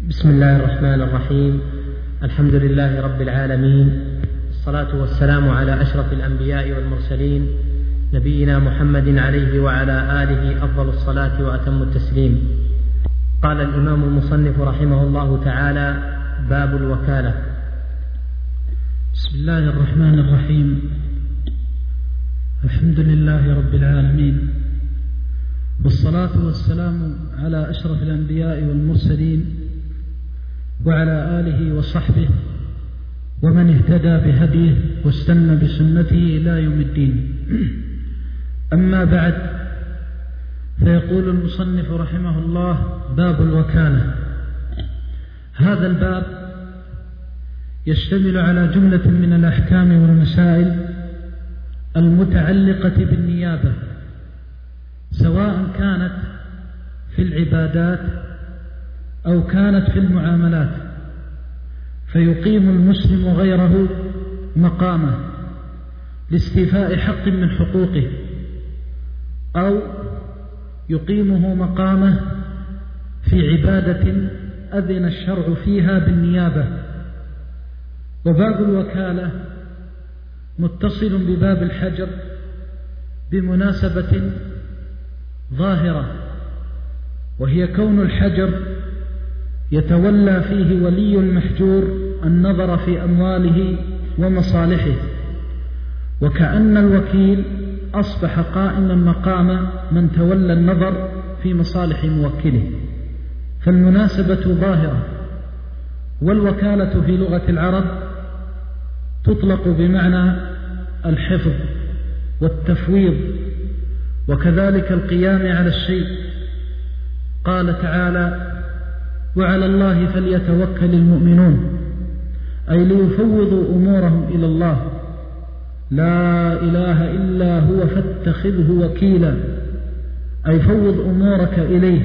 بسم الله الرحمن الرحيم. الحمد لله رب العالمين، الصلاة والسلام على أشرف الأنبياء والمرسلين، نبينا محمد عليه وعلى آله أفضل الصلاة وأتم التسليم. قال الإمام المصنف رحمه الله تعالى: باب الوكالة. بسم الله الرحمن الرحيم. الحمد لله رب العالمين، والصلاة والسلام على أشرف الأنبياء والمرسلين وعلى آله وصحبه ومن اهتدى بهديه واستنى بسنته إلى يوم الدين. أما بعد، فيقول المصنف رحمه الله: باب الوكالة. هذا الباب يشتمل على جملة من الأحكام والمسائل المتعلقة بالنيابة، سواء كانت في العبادات أو كانت في المعاملات، فيقيم المسلم غيره مقامه لاستيفاء حق من حقوقه، أو يقيمه مقامه في عبادة أذن الشرع فيها بالنيابة. وباب الوكالة متصل بباب الحجر بمناسبة ظاهرة، وهي كون الحجر يتولى فيه ولي المحجور النظر في أمواله ومصالحه، وكأن الوكيل أصبح قائما مقام من تولى النظر في مصالح موكله، فالمناسبة ظاهرة. والوكالة في لغة العرب تطلق بمعنى الحفظ والتفويض، وكذلك القيام على الشيء. قال تعالى: وعلى الله فليتوكل المؤمنون، أي ليفوضوا أمورهم إلى الله، لا إله إلا هو فاتخذه وكيلا، أي فوض أمورك إليه،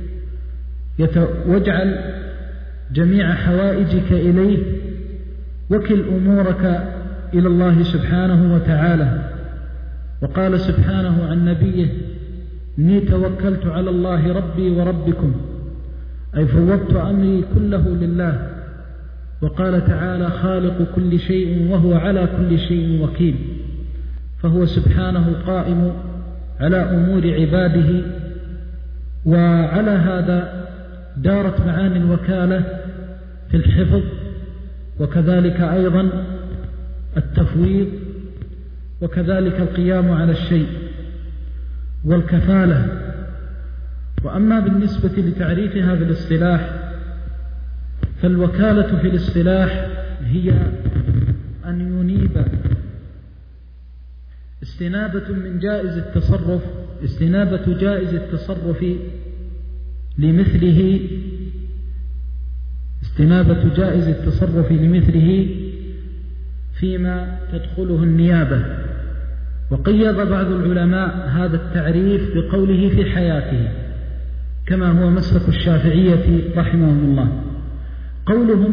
واجعل جميع حوائجك إليه، وكل أمورك إلى الله سبحانه وتعالى. وقال سبحانه عن نبيه: إني توكلت على الله ربي وربكم، أي فوضت أمري كله لله. وقال تعالى: خالق كل شيء وهو على كل شيء وكيل، فهو سبحانه قائم على أمور عباده. وعلى هذا دارت معاني الوكالة في الحفظ، وكذلك أيضا التفويض، وكذلك القيام على الشيء والكفالة. وأما بالنسبة لتعريفها بالاصطلاح، فالوكالة في الاصطلاح هي أن ينيب استنابة جائز التصرف لمثله فيما تدخله النيابة. وقيض بعض العلماء هذا التعريف بقوله في حياته، كما هو مسلك الشافعية رحمهم الله. قولهم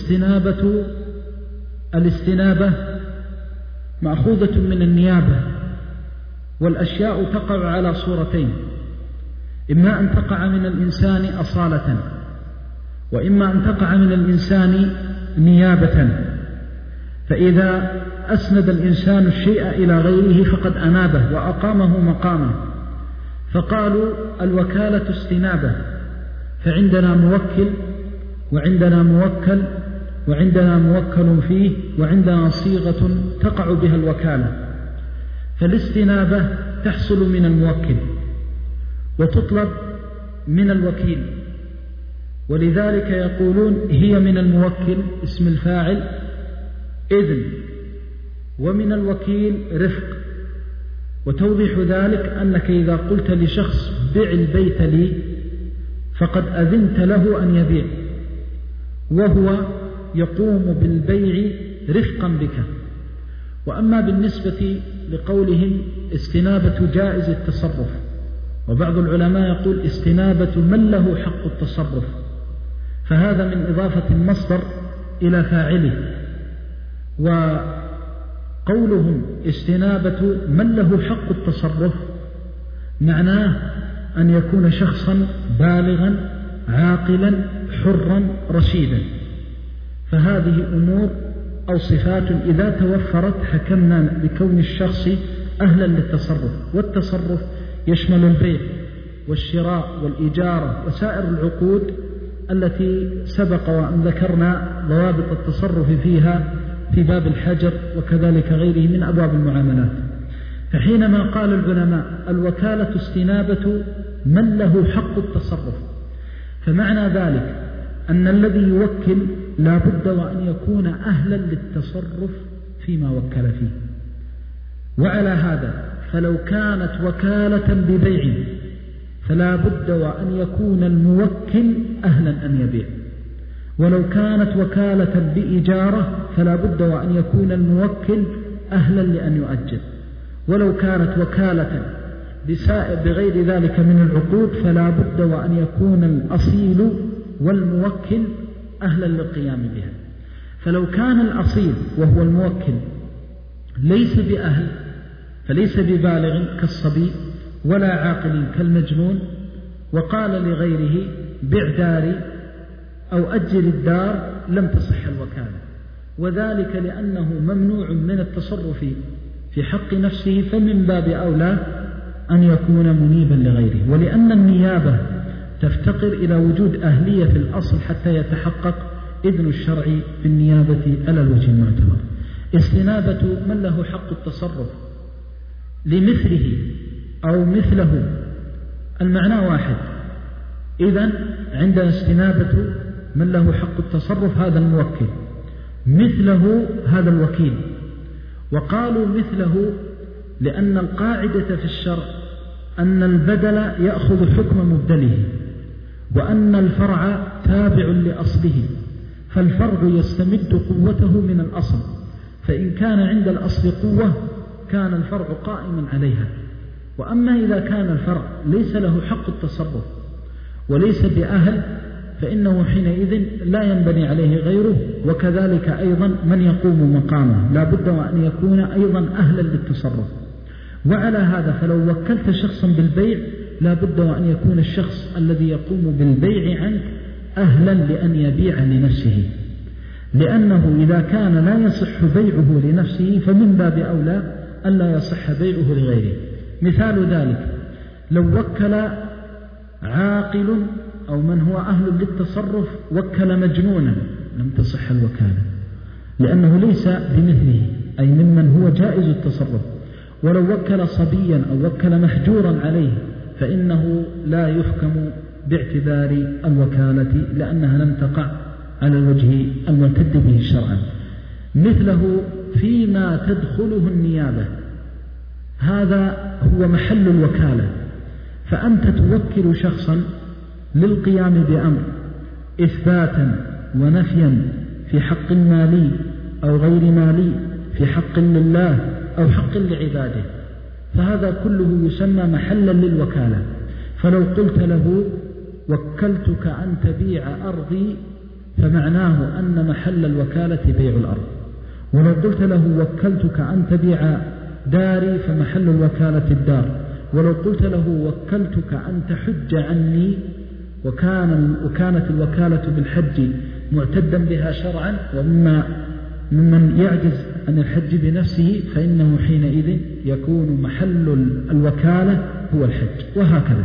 الاستنابة مأخوذة من النيابة، والأشياء تقع على صورتين: إما أن تقع من الإنسان أصالة، وإما أن تقع من الإنسان نيابة. فإذا أسند الإنسان الشيء إلى غيره فقد أنابه وأقامه مقامه، فقالوا الوكالة استنابة. فعندنا موكل، وعندنا موكل، وعندنا موكل فيه، وعندنا صيغة تقع بها الوكالة. فالاستنابة تحصل من الموكل وتطلب من الوكيل، ولذلك يقولون هي من الموكل اسم الفاعل إذن، ومن الوكيل رفق. وتوضيح ذلك أنك إذا قلت لشخص بع البيت لي فقد أذنت له أن يبيع، وهو يقوم بالبيع رفقا بك. وأما بالنسبة لقولهم استنابة جائز التصرف، وبعض العلماء يقول استنابة من له حق التصرف، فهذا من إضافة المصدر إلى فاعله. وقولهم استنابة من له حق التصرف معناه أن يكون شخصا بالغا عاقلا حرا رشيدا. فهذه أمور أو صفات إذا توفرت حكمنا بكون الشخص أهلا للتصرف. والتصرف يشمل البيع والشراء والإجارة وسائر العقود التي سبق وأن ذكرنا ضوابط التصرف فيها في باب الحجر وكذلك غيره من أبواب المعاملات. فحينما قال العلماء الوكالة استنابة من له حق التصرف، فمعنى ذلك أن الذي يوكل لا بد وأن يكون أهلا للتصرف فيما وكل فيه. وعلى هذا فلو كانت وكالة ببيع فلا بد وأن يكون الموكل أهلا أن يبيع، ولو كانت وكالة بإجارة فلا بد وأن يكون الموكل أهلا لأن يؤجر، ولو كانت وكالة بغير ذلك من العقود فلا بد وأن يكون الأصيل والموكل أهلا للقيام بها. فلو كان الأصيل وهو الموكل ليس بأهل فليس ببالغ كالصبي ولا عاقل كالمجنون وقال لغيره بع داري أو أجر الدار لم تصح الوكالة، وذلك لأنه ممنوع من التصرف في حق نفسه، فمن باب أولى أن يكون منيبا لغيره. ولأن النيابة تفتقر إلى وجود أهلية في الأصل حتى يتحقق إذن الشرع بالنيابة على الوجه المعتبر. استنابة من له حق التصرف لمثله أو مثله المعنى واحد. إذن عندنا استنابة من له حق التصرف هذا الموكل، مثله هذا الوكيل. وقالوا مثله لأن القاعدة في الشرع أن البدل يأخذ حكم مبدله، وأن الفرع تابع لأصله، فالفرع يستمد قوته من الأصل، فإن كان عند الأصل قوة كان الفرع قائما عليها. وأما إذا كان الفرع ليس له حق التصرف وليس بأهل فإنه حينئذ لا ينبني عليه غيره، وكذلك أيضا من يقوم مقامه لا بد وأن يكون أيضا أهلا للتصرف. وعلى هذا فلو وكلت شخصا بالبيع لا بد وأن يكون الشخص الذي يقوم بالبيع عنك أهلا لأن يبيع لنفسه، لأنه إذا كان لا يصح بيعه لنفسه فمن باب أولى ألا يصح بيعه لغيره. مثال ذلك لو وكل عاقل أو من هو أهل للتصرف وكل مجنونا لم تصح الوكالة، لأنه ليس بمثله أي ممن هو جائز التصرف. ولو وكل صبيا أو وكل محجورا عليه فإنه لا يحكم باعتبار الوكالة لأنها لم تقع على الوجه المعتد به شرعا. مثله فيما تدخله النيابة، هذا هو محل الوكالة. فأنت توكل شخصا للقيام بأمر إثباتا ونفيا في حق مالي أو غير مالي، في حق لله أو حق لعباده، فهذا كله يسمى محلا للوكالة. فلو قلت له وكلتك أن تبيع أرضي فمعناه أن محل الوكالة بيع الأرض. ولو قلت له وكلتك أن تبيع داري فمحل الوكالة الدار. ولو قلت له وكلتك أن تحج عني وكانت الوكالة بالحج معتدا بها شرعا وممن يعجز عن الحج بنفسه فإنه حينئذ يكون محل الوكالة هو الحج. وهكذا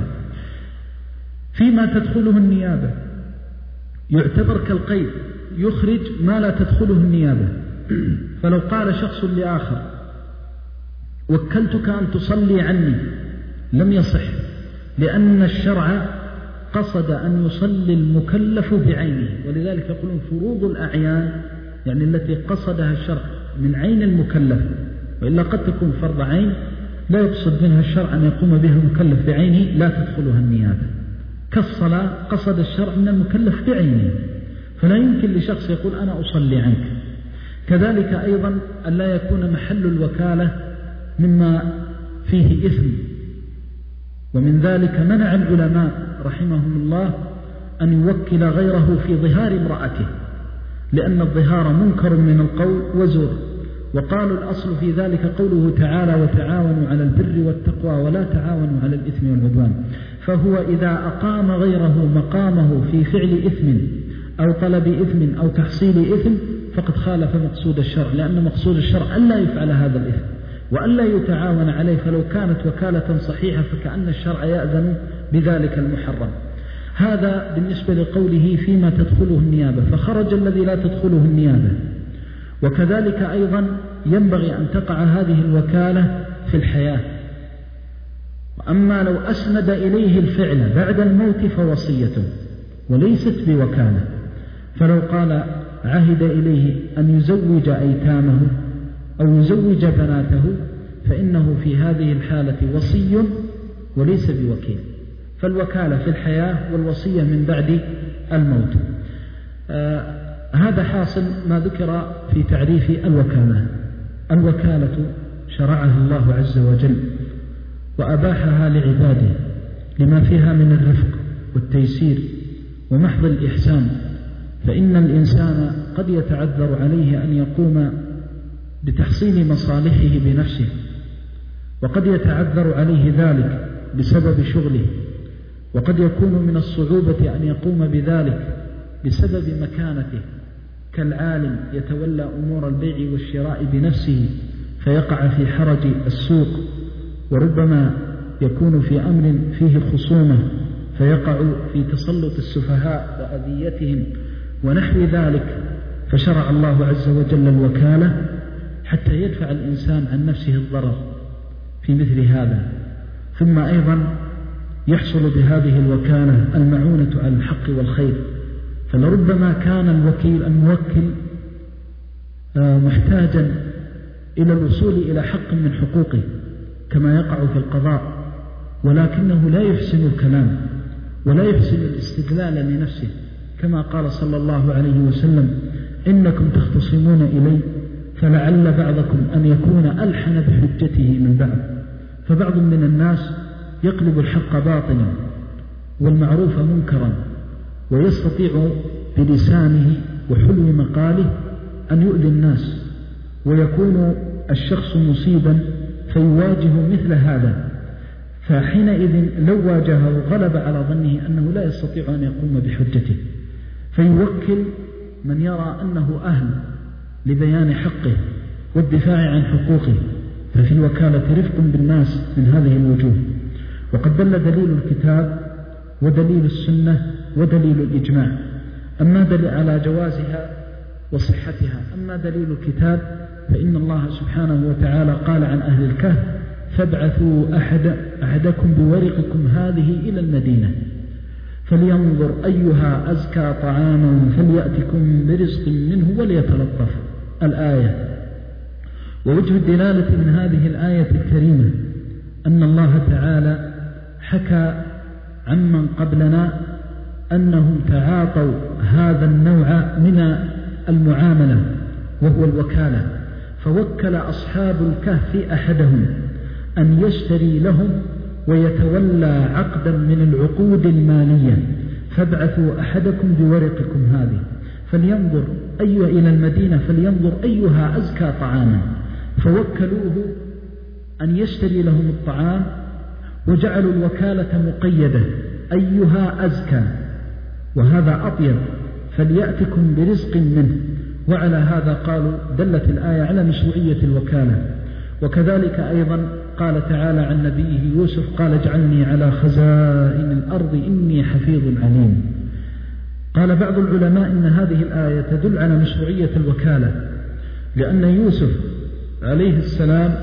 فيما تدخله النيابة يعتبر كالقيد، يخرج ما لا تدخله النيابة. فلو قال شخص لآخر وكلتك أن تصلي عني لم يصح، لأن الشرع قصد أن يصلي المكلف بعينه، ولذلك يقولون فروض الأعيان يعني التي قصدها الشرع من عين المكلف، وإلا قد تكون فرض عين لا يقصد منها الشرع أن يقوم بها المكلف بعينه لا تدخلها النيابة. كالصلاة قصد الشرع من المكلف بعينه، فلا يمكن لشخص يقول أنا أصلي عنك. كذلك أيضا أن لا يكون محل الوكالة مما فيه إثم، ومن ذلك منع العلماء رحمهم الله أن يوكل غيره في ظهار امرأته، لأن الظهار منكر من القول وزور. وقالوا الأصل في ذلك قوله تعالى وتعاونوا على البر والتقوى ولا تعاونوا على الإثم والعدوان. فهو إذا أقام غيره مقامه في فعل إثم أو طلب إثم أو تحصيل إثم فقد خالف مقصود الشرع، لأن مقصود الشرع ألا يفعل هذا الإثم وألا يتعاون عليه، فلو كانت وكالة صحيحة فكأن الشرع يأذن بذلك المحرم. هذا بالنسبة لقوله فيما تدخله النيابة، فخرج الذي لا تدخله النيابة. وكذلك أيضا ينبغي أن تقع هذه الوكالة في الحياة. وأما لو أسند إليه الفعل بعد الموت فوصيته وليست بوكالة، فلو قال عهد إليه أن يزوج أيتامه أو يزوج بناته فإنه في هذه الحالة وصي وليس بوكيل، فالوكالة في الحياة والوصية من بعد الموت. هذا حاصل ما ذكر في تعريف الوكالة. الوكالة شرعها الله عز وجل وأباحها لعباده لما فيها من الرفق والتيسير ومحض الإحسان، فإن الإنسان قد يتعذر عليه أن يقوم بتحصيل مصالحه بنفسه، وقد يتعذر عليه ذلك بسبب شغله، وقد يكون من الصعوبة أن يقوم بذلك بسبب مكانته، كالعالم يتولى أمور البيع والشراء بنفسه فيقع في حرج السوق، وربما يكون في أمر فيه خصومة فيقع في تسلط السفهاء وأذيتهم ونحو ذلك. فشرع الله عز وجل الوكالة حتى يدفع الإنسان عن نفسه الضرر في مثل هذا. ثم أيضا يحصل بهذه الوكالة المعونة على الحق والخير، فلربما كان الموكل محتاجا إلى الوصول إلى حق من حقوقه كما يقع في القضاء، ولكنه لا يحسن الكلام ولا يحسن الاستدلال لنفسه، كما قال صلى الله عليه وسلم: إنكم تختصمون إلي فلعل بعضكم أن يكون ألحن بحجته من بعض. فبعض من الناس يقلب الحق باطلا والمعروف منكرا، ويستطيع بلسانه وحلو مقاله أن يؤذي الناس، ويكون الشخص مصيبا فيواجه مثل هذا، فحينئذ لو واجهه غلب على ظنه أنه لا يستطيع أن يقوم بحجته، فيوكل من يرى أنه أهل لبيان حقه والدفاع عن حقوقه، ففي الوكالة رفق بالناس من هذه الوجوه. وقد دل دليل الكتاب ودليل السنة ودليل الإجماع أما دل على جوازها وصحتها. أما دليل الكتاب فإن الله سبحانه وتعالى قال عن أهل الكهف: فابعثوا أحدكم بورقكم هذه إلى المدينة فلينظر أيها أزكى طعاما فليأتكم برزق منه وليتلطف. الآية. ووجه الدلالة من هذه الآية الكريمة أن الله تعالى حكى عمن قبلنا أنهم تعاطوا هذا النوع من المعاملة وهو الوكالة، فوكل أصحاب الكهف أحدهم أن يشتري لهم ويتولى عقدا من العقود المالية، فابعثوا أحدكم بورقكم هذه فلينظر إلى المدينة فلينظر أيها أزكى طعاما، فوكلوه أن يشتري لهم الطعام وجعلوا الوكالة مقيدة أيها أزكى، وهذا أطيب، فليأتكم برزق منه. وعلى هذا قالوا دلت الآية على مشروعية الوكالة. وكذلك أيضا قال تعالى عن نبيه يوسف: قال اجعلني على خزائن الأرض إني حفيظ عليم. قال بعض العلماء إن هذه الآية تدل على مشروعية الوكالة، لأن يوسف عليه السلام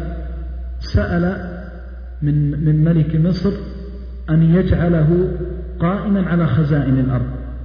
سأل من ملك مصر أن يجعله قائما على خزائن الأرض،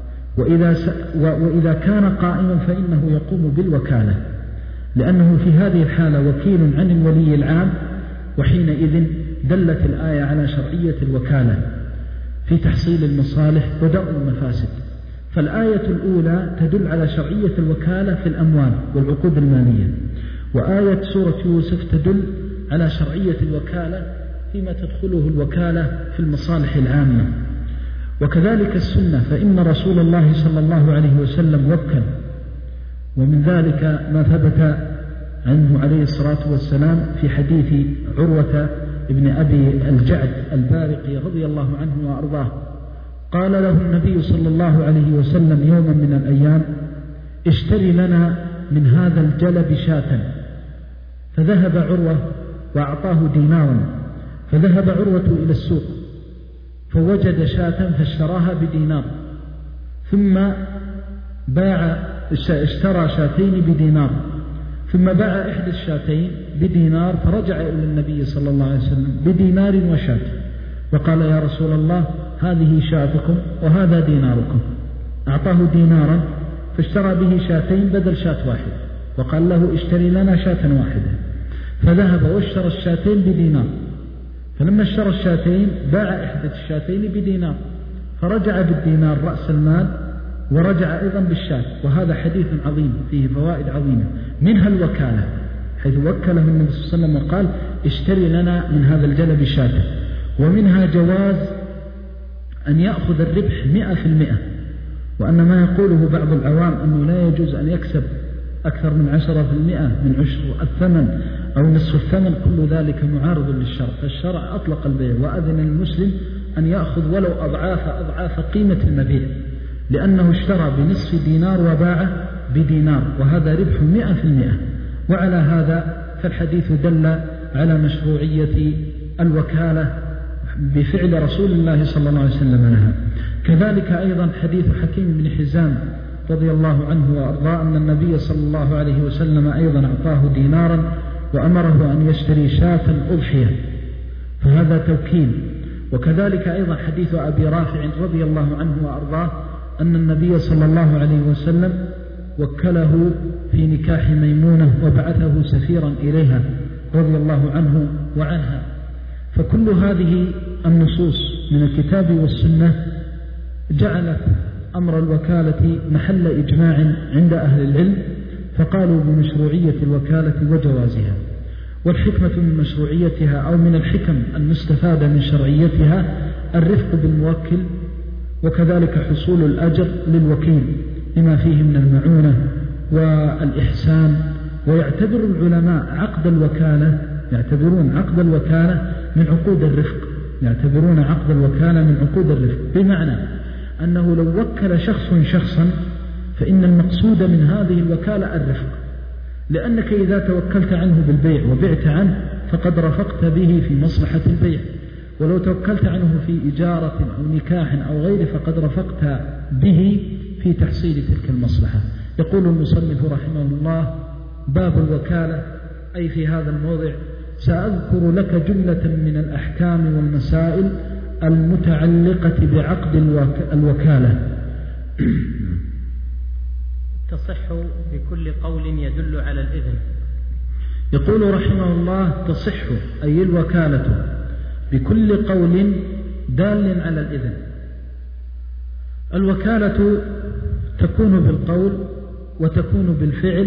وإذا كان قائما فإنه يقوم بالوكالة، لأنه في هذه الحالة وكيل عن الولي العام، وحينئذ دلت الآية على شرعية الوكالة في تحصيل المصالح ودرء المفاسد. فالآية الأولى تدل على شرعية الوكالة في الأموال والعقود المالية، وآية سورة يوسف تدل على شرعية الوكالة فيما تدخله الوكالة في المصالح العامة. وكذلك السنة، فإن رسول الله صلى الله عليه وسلم وكل، ومن ذلك ما ثبت عنه عليه الصلاة والسلام في حديث عروة ابن أبي الجعد البارقي رضي الله عنه وأرضاه قال له النبي صلى الله عليه وسلم يوما من الأيام: اشتري لنا من هذا الجلب شاة. فذهب عروة وأعطاه دينارا، فذهب عروة إلى السوق فوجد شاة فاشتراها بدينار، ثم اشترى شاتين بدينار، ثم باع إحدى الشاتين بدينار، فرجع إلى النبي صلى الله عليه وسلم بدينار وشاة، وقال: يا رسول الله، هذه شاتكم وهذا ديناركم. أعطاه دينارا فاشترى به شاتين بدل شاة واحد، وقال له: اشتري لنا شاة واحدة. فذهب واشترى الشاتين بدينار، فلما اشترى الشاتين باع إحدى الشاتين بدينار، فرجع بالدينار رأس المال ورجع أيضا بالشاة. وهذا حديث عظيم فيه فوائد عظيمة، منها الوكالة، حيث وكله النبي صلى الله عليه وسلم وقال: اشتري لنا من هذا الجلب شاة. ومنها جواز أن يأخذ الربح 100%، وأن ما يقوله بعض العوام أنه لا يجوز أن يكسب أكثر من 10% من عشر الثمن أو نصف الثمن، كل ذلك معارض للشرع. فالشرع أطلق البيع وأذن المسلم أن يأخذ ولو أضعاف قيمة المبيع، لأنه اشترى بنصف دينار وباع بدينار، وهذا ربح 100%. وعلى هذا فالحديث دل على مشروعية الوكالة بفعل رسول الله صلى الله عليه وسلم لها. كذلك أيضا حديث حكيم بن حزام رضي الله عنه وأرضاه أن النبي صلى الله عليه وسلم أيضا أعطاه دينارا وأمره أن يشتري شاة أضحية، فهذا توكيل. وكذلك أيضا حديث أبي رافع رضي الله عنه وأرضاه أن النبي صلى الله عليه وسلم وكله في نكاح ميمونة وبعثه سفيرا إليها رضي الله عنه وعنها. فكل هذه النصوص من الكتاب والسنة جعلت أمر الوكالة محل إجماع عند أهل العلم، فقالوا بمشروعية الوكالة وجوازها. والحكمة من مشروعيتها أو من الحكم المستفادة من شرعيتها الرفق بالموكل، وكذلك حصول الأجر للوكيل لما فيه من المعونة والإحسان. ويعتبر العلماء يعتبرون عقد الوكالة من عقود الرفق، يعتبرون عقد الوكالة من عقود الرفق، بمعنى أنه لو وكل شخصا فإن المقصود من هذه الوكالة الرفق، لأنك إذا توكلت عنه بالبيع وبعت عنه فقد رفقت به في مصلحة البيع، ولو توكلت عنه في إجارة أو نكاح أو غيره فقد رفقت به في تحصيل تلك المصلحة. يقول المصنف رحمه الله: باب الوكالة، أي في هذا الموضع سأذكر لك جملة من الأحكام والمسائل المتعلقة بعقد الوكالة. تصح بكل قول يدل على الإذن. يقول رحمه الله: تصح أي الوكالة بكل قول دال على الإذن. الوكالة تكون بالقول وتكون بالفعل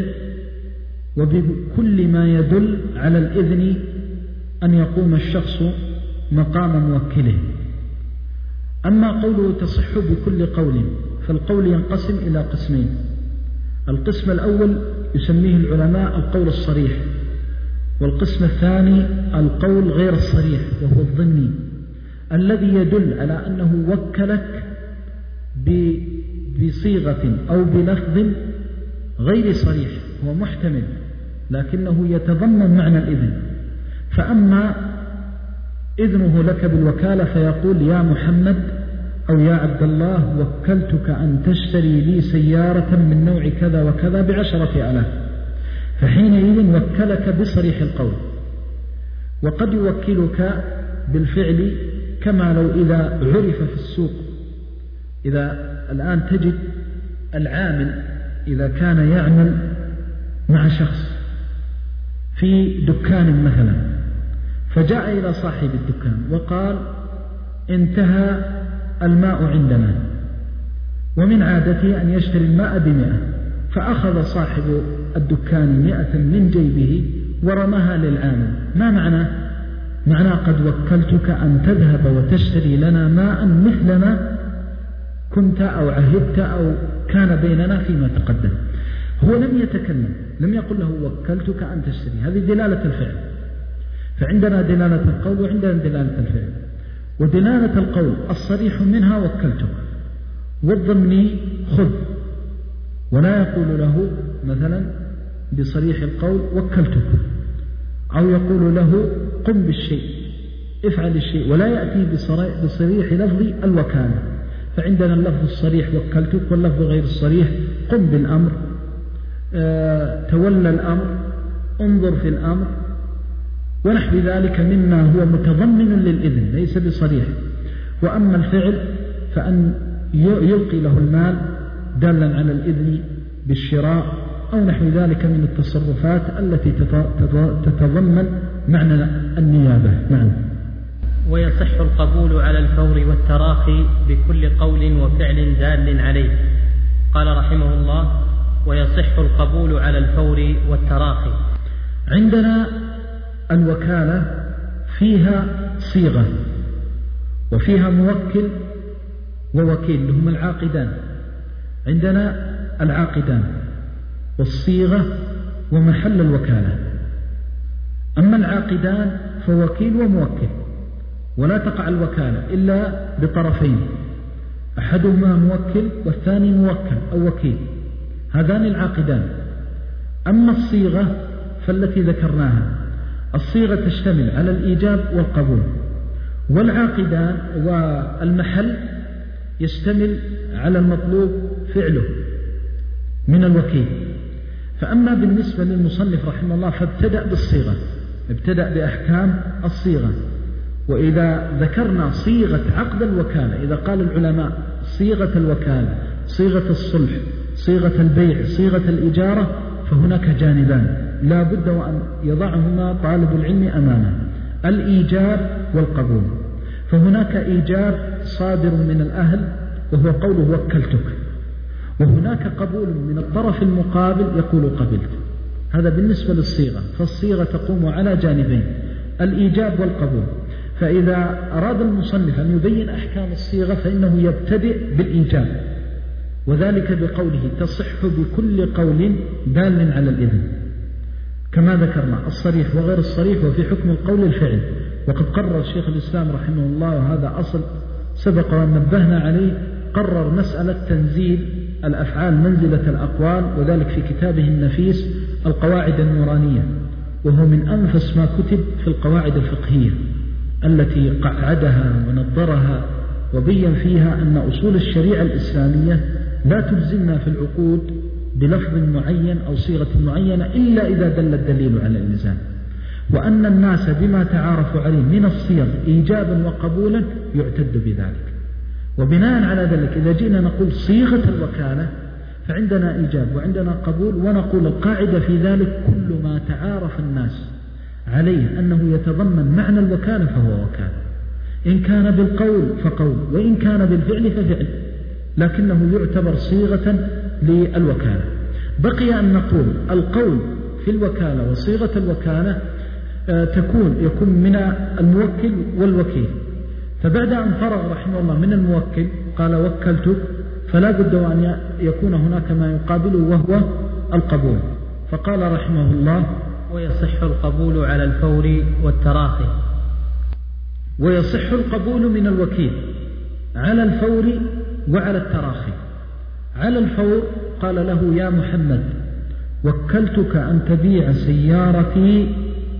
وبكل ما يدل على الإذن أن يقوم الشخص مقام موكله. أما قوله تصح بكل قول، فالقول ينقسم إلى قسمين. القسم الأول يسميه العلماء القول الصريح، والقسم الثاني القول غير الصريح وهو الظني، الذي يدل على أنه وكلك بصيغة أو بلفظ غير صريح، هو محتمل لكنه يتضمن معنى الإذن. فأما إذنه لك بالوكالة فيقول: يا محمد أو يا عبد الله، وكلتك أن تشتري لي سيارة من نوع كذا وكذا ب10,000، فحينئذ وكلك بصريح القول. وقد يوكلك بالفعل، كما لو إذا عرف في السوق، إذا الآن تجد العامل إذا كان يعمل مع شخص في دكان مثلا، فجاء إلى صاحب الدكان وقال: انتهى الماء عندنا، ومن عادته أن يشتري الماء ب100، فأخذ صاحب الدكان 100 من جيبه ورماها للعامل. ما معنى قد وكلتك أن تذهب وتشتري لنا ماء مثل ما كنت أو عهدت أو كان بيننا فيما تقدم. هو لم يتكلم، لم يقل له وكلتك أن تشتري، هذه دلالة الفعل. فعندنا دلالة القول وعندنا دلالة الفعل. ودلالة القول الصريح منها وكلتك، والضمني خذ، ولا يقول له مثلا بصريح القول وكلتك، أو يقول له قم بالشيء افعل الشيء، ولا يأتي بصريح لفظ الوكالة. فعندنا اللفظ الصريح وكلتك، واللفظ غير الصريح قم بالأمر، تولى الأمر، انظر في الأمر، ونحو ذلك مما هو متضمن للإذن ليس بصريح. وأما الفعل فأن يلقي له المال دالا على الإذن بالشراء أو نحو ذلك من التصرفات التي تتضمن معنى النيابة. نعم. ويصح القبول على الفور والتراخي بكل قول وفعل دال عليه. قال رحمه الله: ويصح القبول على الفور والتراخي. عندنا الوكالة فيها صيغة وفيها موكل ووكيل لهم العاقدان. عندنا العاقدان والصيغة ومحل الوكالة. أما العاقدان فوكيل وموكل، ولا تقع الوكالة إلا بطرفين، أحدهما موكل والثاني موكل أو وكيل، هذان العاقدان. أما الصيغة فالتي ذكرناها، الصيغة تشتمل على الإيجاب والقبول، والعاقدان والمحل يشتمل على المطلوب فعله من الوكيل. فأما بالنسبة للمصنف رحمه الله فابتدأ بالصيغة، ابتدأ بأحكام الصيغة. وإذا ذكرنا صيغة عقد الوكالة، إذا قال العلماء صيغة الوكالة، صيغة الصلح، صيغة البيع، صيغة الإجارة، فهناك جانبان لا بد وأن يضعهما طالب العلم أمامه: الإيجاب والقبول. فهناك إيجاب صادر من الأهل وهو قوله وكلتك، وهناك قبول من الطرف المقابل يقول قبلت. هذا بالنسبة للصيغة، فالصيغة تقوم على جانبين: الإيجاب والقبول. فإذا أراد المصنف أن يبين أحكام الصيغة فإنه يبتدئ بالإيجاب، وذلك بقوله تصح بكل قول دال على الإذن، كما ذكرنا الصريح وغير الصريح، وفي حكم القول الفعل. وقد قرر شيخ الإسلام رحمه الله، وهذا أصل سبق وأن نبهنا عليه، قرر مسألة تنزيل الأفعال منزلة الأقوال، وذلك في كتابه النفيس القواعد النورانية، وهو من أنفس ما كتب في القواعد الفقهية التي قعدها ونظرها وبين فيها أن أصول الشريعة الإسلامية لا تلزمنا في العقود بلفظ معين أو صيغة معينة إلا إذا دل الدليل على الإلزام، وأن الناس بما تعارفوا عليه من الصيغ إيجابا وقبولا يعتد بذلك. وبناء على ذلك إذا جئنا نقول صيغة الوكالة فعندنا إيجاب وعندنا قبول، ونقول القاعدة في ذلك كل ما تعارف الناس عليه أنه يتضمن معنى الوكالة فهو وكالة، إن كان بالقول فقول، وإن كان بالفعل ففعل، لكنه يعتبر صيغة للوكالة. بقي أن نقول القول في الوكالة وصيغة الوكالة يكون من الموكل والوكيل. فبعد أن فرغ رحمه الله من الموكل قال وكلتك، فلا بد أن يكون هناك ما يقابله وهو القبول. فقال رحمه الله: ويصح القبول على الفور والتراخي. ويصح القبول من الوكيل على الفور وعلى التراخي. على الفور قال له: يا محمد وكلتك أن تبيع سيارتي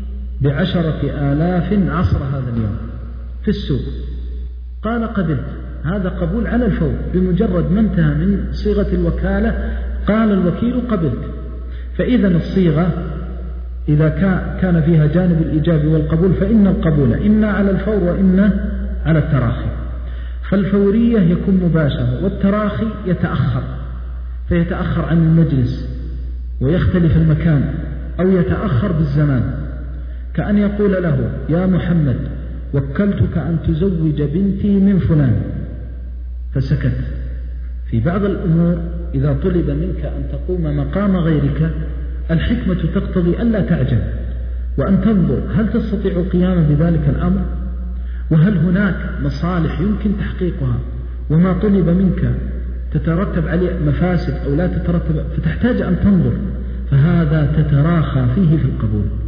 ب10,000 عصر هذا اليوم في السوق. قال قبلت. هذا قبول على الفور، بمجرد ما انتهى من صيغة الوكالة قال الوكيل قبلت. فإذا الصيغة إذا كان فيها جانب الإيجاب والقبول فإن القبول إما على الفور وإما على التراخي. فالفورية يكون مباشرة، والتراخي يتأخر، فيتأخر عن المجلس ويختلف المكان أو يتأخر بالزمان، كأن يقول له: يا محمد وكلتك أن تزوج بنتي من فلان، فسكت. في بعض الأمور إذا طلب منك أن تقوم مقام غيرك الحكمة تقتضي ألا تعجل، وأن تنظر هل تستطيع القيام بذلك الأمر، وهل هناك مصالح يمكن تحقيقها، وما طلب منك تترتب عليه مفاسد أو لا تترتب، فتحتاج أن تنظر. فهذا تتراخى فيه في القبول.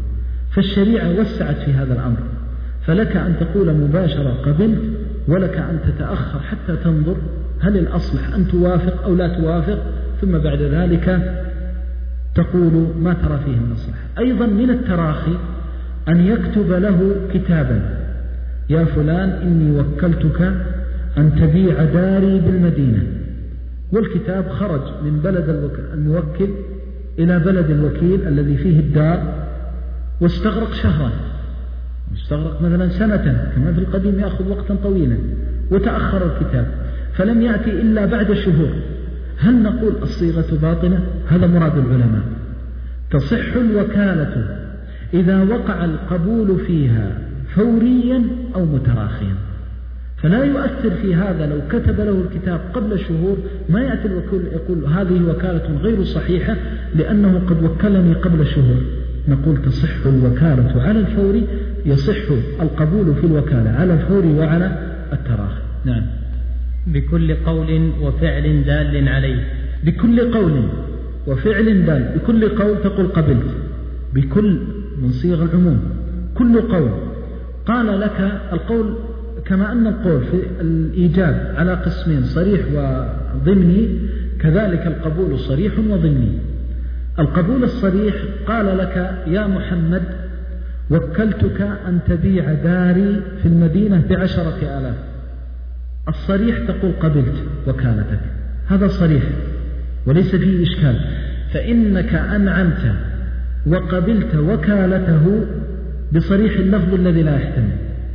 فالشريعة وسعت في هذا الأمر، فلك أن تقول مباشرة قبلت، ولك أن تتأخر حتى تنظر هل الأصلح أن توافق أو لا توافق، ثم بعد ذلك تقول ما ترى فيه المصلحة. أيضا من التراخي أن يكتب له كتابا: يا فلان إني وكلتك أن تبيع داري بالمدينة، والكتاب خرج من بلد الموكل إلى بلد الوكيل الذي فيه الدار، واستغرق شهرا، استغرق مثلا سنة كما في القديم يأخذ وقتا طويلا، وتأخر الكتاب فلم يأتي إلا بعد شهور. هل نقول الصيغة باطلة؟ هذا مراد العلماء. تصح الوكالة إذا وقع القبول فيها فوريا أو متراخيا، فلا يؤثر في هذا لو كتب له الكتاب قبل شهور، ما يأتي الوكيل يقول هذه وكالة غير صحيحة لأنه قد وكلني قبل شهور. نقول تصح الوكالة على الفور، يصح القبول في الوكالة على الفور وعلى التراخي. نعم. بكل قول وفعل دال عليه. بكل قول وفعل دال. بكل قول تقول قبلت، بكل من صيغ العموم، كل قول. قال لك القول كما أن القول في الإيجاب على قسمين: صريح وضمني، كذلك القبول صريح وضمني. القبول الصريح قال لك: يا محمد وكلتك أن تبيع داري في المدينة ب10,000. الصريح تقول قبلت وكالتك، هذا صريح وليس فيه إشكال، فإنك أنعمت وقبلت وكالته بصريح اللفظ الذي لا يحتمل.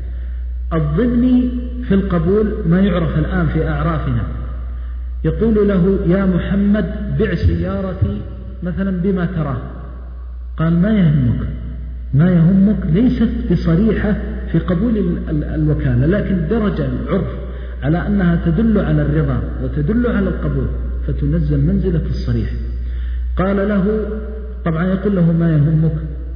الضمني في القبول ما يعرف الآن في أعرافنا، يقول له: يا محمد بع سيارتي مثلا بما تراه. قال: ما يهمك ليست بصريحة في قبول الوكالة، لكن درجة العرف على أنها تدل على الرضا وتدل على القبول، فتنزل منزلة الصريح. قال له، طبعا يقول له: ما يهمك،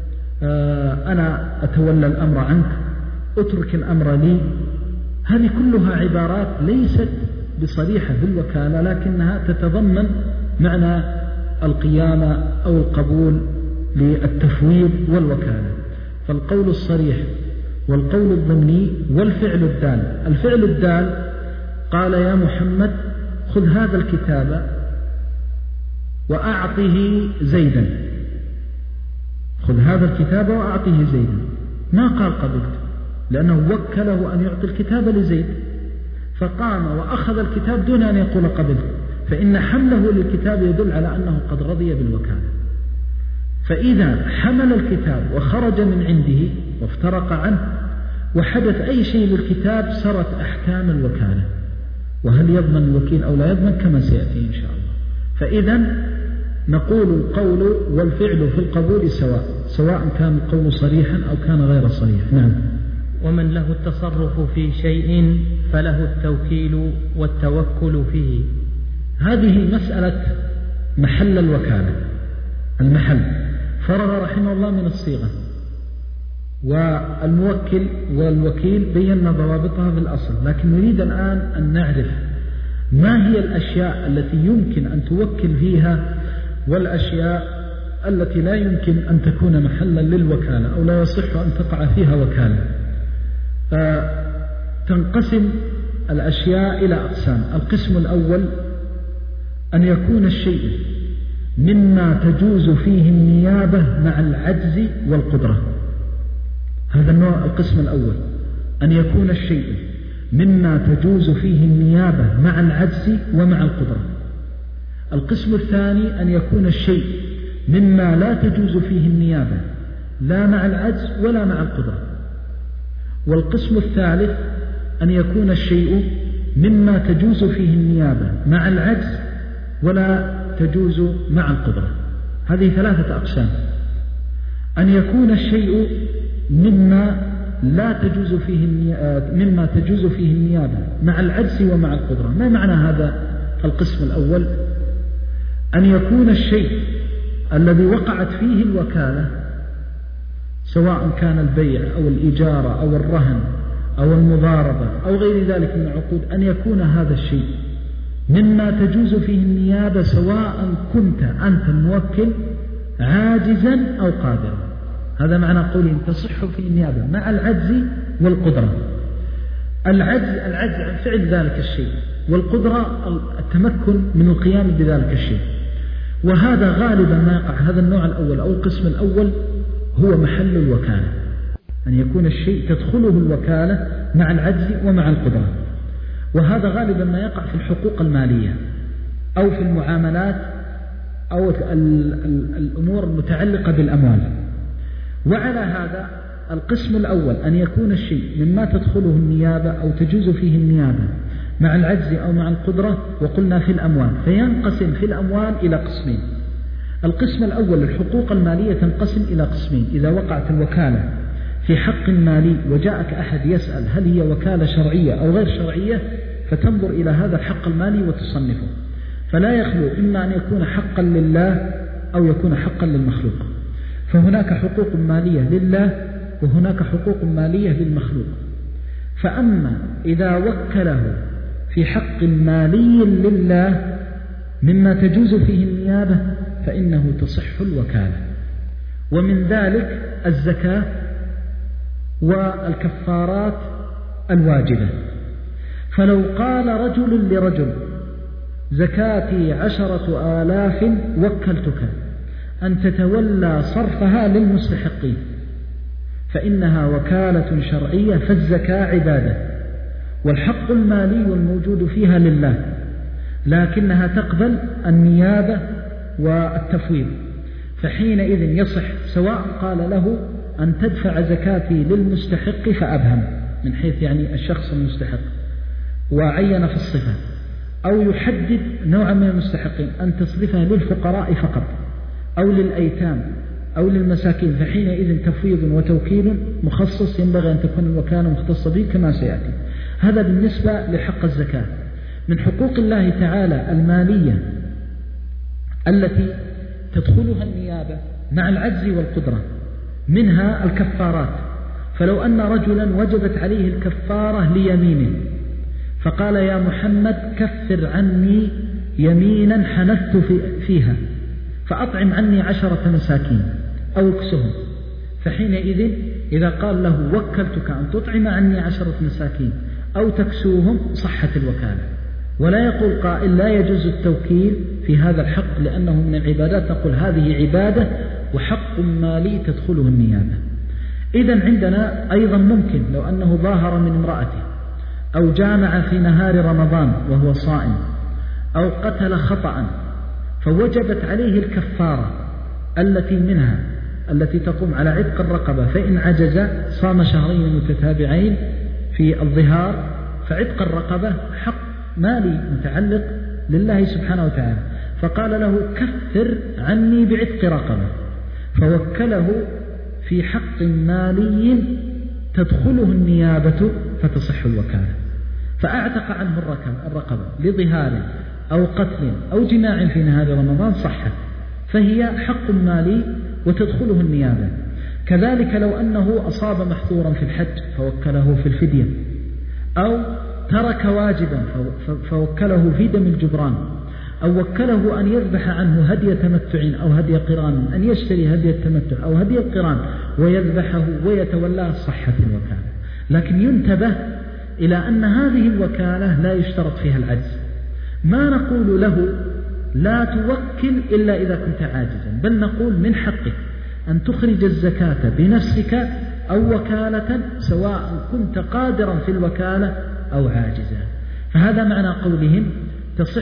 أنا أتولى الأمر عنك، اترك الأمر لي. هذه كلها عبارات ليست بصريحة بالوكالة، لكنها تتضمن معنى القيامة أو القبول للتفويض والوكالة. فالقول الصريح والقول الضمني والفعل الدال. الفعل الدال قال: يا محمد خذ هذا الكتاب وأعطه زيدا، خذ هذا الكتاب وأعطه زيدا. ما قال قبلت، لأنه وكله أن يعطي الكتاب لزيد، فقام وأخذ الكتاب دون أن يقول قبلت، فإن حمله للكتاب يدل على أنه قد رضي بالوكالة. فإذا حمل الكتاب وخرج من عنده وافترق عنه وحدث أي شيء للكتاب صارت أحكام الوكالة، وهل يضمن الوكيل أو لا يضمن كما سيأتي إن شاء الله. فإذا نقول القول والفعل في القبول سواء كان القول صريحا أو كان غير صريح. نعم. ومن له التصرف في شيء فله التوكيل والتوكل فيه. هذه مسألة محل الوكالة. المحل فرغ رحمه الله من الصيغة، والموكل والوكيل بينا ضوابطها في الأصل، لكن نريد الآن أن نعرف ما هي الأشياء التي يمكن أن توكل فيها والأشياء التي لا يمكن أن تكون محلا للوكالة أو لا يصح أن تقع فيها وكالة. تنقسم الأشياء إلى أقسام. القسم الأول أن يكون الشيء مما تجوز فيه النيابة مع العجز والقدرة. هذا النوع القسم الأول، أن يكون الشيء مما تجوز فيه النيابة مع العجز ومع القدرة. القسم الثاني أن يكون الشيء مما لا تجوز فيه النيابة لا مع العجز ولا مع القدرة. والقسم الثالث أن يكون الشيء مما تجوز فيه النيابة مع العجز ولا تجوز مع القدرة. هذه ثلاثة أقسام. أن يكون الشيء مما تجوز فيه النيابة مع العجز ومع القدرة. ما معنى هذا القسم الأول؟ أن يكون الشيء الذي وقعت فيه الوكالة، سواء كان البيع أو الإجارة أو الرهن أو المضاربة أو غير ذلك من العقود، أن يكون هذا الشيء مما تجوز فيه النيابة سواء كنت أنت الموكل عاجزا أو قادرا. هذا معنى قولهم تصح في النيابة مع العجز والقدرة. العجز عن فعل ذلك الشيء، والقدرة التمكن من القيام بذلك الشيء. وهذا غالبا ما يقع، هذا النوع الأول أو القسم الأول هو محل الوكالة، أن يكون الشيء تدخله الوكالة مع العجز ومع القدرة. وهذا غالبا ما يقع في الحقوق المالية أو في المعاملات أو الأمور المتعلقة بالأموال. وعلى هذا القسم الأول أن يكون الشيء مما تدخله النيابة أو تجوز فيه النيابة مع العجز أو مع القدرة، وقلنا في الأموال، فينقسم في الأموال إلى قسمين. القسم الأول الحقوق المالية تنقسم إلى قسمين. إذا وقعت الوكالة في حق مالي وجاءك أحد يسأل هل هي وكالة شرعية أو غير شرعية، فتنظر إلى هذا الحق المالي وتصنفه، فلا يخلو إما أن يكون حقا لله أو يكون حقا للمخلوق. فهناك حقوق مالية لله وهناك حقوق مالية للمخلوق. فأما إذا وكله في حق مالي لله مما تجوز فيه النيابة فإنه تصح الوكالة. ومن ذلك الزكاة والكفارات الواجبة. فلو قال رجل لرجل زكاتي 10,000 وكلتك أن تتولى صرفها للمستحقين، فإنها وكالة شرعية، فالزكاة عبادة، والحق المالي الموجود فيها لله، لكنها تقبل النيابة والتفويض. فحينئذ يصح، سواء قال له أن تدفع زكاتي للمستحق فأبهم من حيث يعني الشخص المستحق وعين في الصفة، أو يحدد نوعا من المستحقين أن تصرفها للفقراء فقط أو للأيتام أو للمساكين، فحينئذ تفويض وتوكيل مخصص ينبغي أن تكون الوكالة مختصة به كما سيأتي. هذا بالنسبة لحق الزكاة. من حقوق الله تعالى المالية التي تدخلها النيابة مع العجز والقدرة منها الكفارات. فلو أن رجلا وجبت عليه الكفارة ليمينه فقال يا محمد كفر عني يمينا حنثت فيها فأطعم عني 10 مساكين أو اكسهم، فحينئذ إذا قال له وكلتك أن تطعم عني 10 مساكين أو تكسوهم صحت الوكالة. ولا يقول قائل لا يجوز التوكيل في هذا الحق لأنه من العبادات، نقول هذه عبادة وحق مالي تدخله النيابة. إذن عندنا أيضا ممكن لو أنه ظاهر من امرأته أو جامع في نهار رمضان وهو صائم أو قتل خطأ فوجبت عليه الكفارة التي تقوم على عتق الرقبة، فإن عجز صام شهرين متتابعين في الظهار، فعتق الرقبة حق مالي متعلق لله سبحانه وتعالى، فقال له كفر عني بعتق رقبة، فوكله في حق مالي تدخله النيابة فتصح الوكالة، فأعتق عنه الرقبة لظهار أو قتل أو جماع في نهار رمضان صحت، فهي حق مالي وتدخله النيابة. كذلك لو أنه أصاب محظورا في الحج فوكله في الفدية، أو ترك واجبا فوكله في دم الجبران، أو وكله أن يذبح عنه هدي تمتع أو هدي قران، أن يشتري هدي التمتع أو هدي القران ويذبحه ويتولاه صحة الوكالة. لكن ينتبه إلى أن هذه الوكالة لا يشترط فيها العجز، ما نقول له لا توكل إلا إذا كنت عاجزا، بل نقول من حقك أن تخرج الزكاة بنفسك أو وكالة سواء كنت قادرا في الوكالة أو عاجزا. فهذا معنى قولهم تصح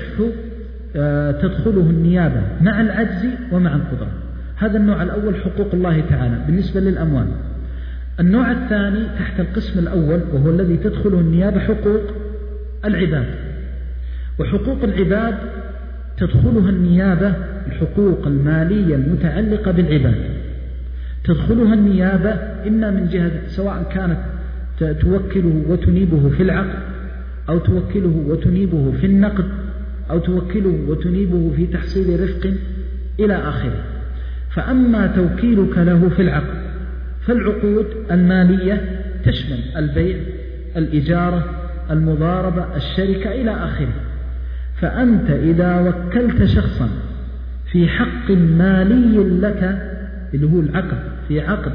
تدخله النيابة مع العجز ومع القدرة. هذا النوع الأول حقوق الله تعالى بالنسبة للأموال. النوع الثاني تحت القسم الأول وهو الذي تدخله النيابة حقوق العباد. وحقوق العباد تدخلها النيابة الحقوق المالية المتعلقة بالعباد، تدخلها النيابة إما من جهة سواء كانت توكله وتنيبه في العقد، أو توكله وتنيبه في النقد، أو توكله وتنيبه في تحصيل رفق إلى آخره. فأما توكيلك له في العقد فالعقود المالية تشمل البيع، الإجارة، المضاربة، الشركة إلى آخره. فأنت إذا وكلت شخصا في حق مالي لك اللي هو العقد، في عقد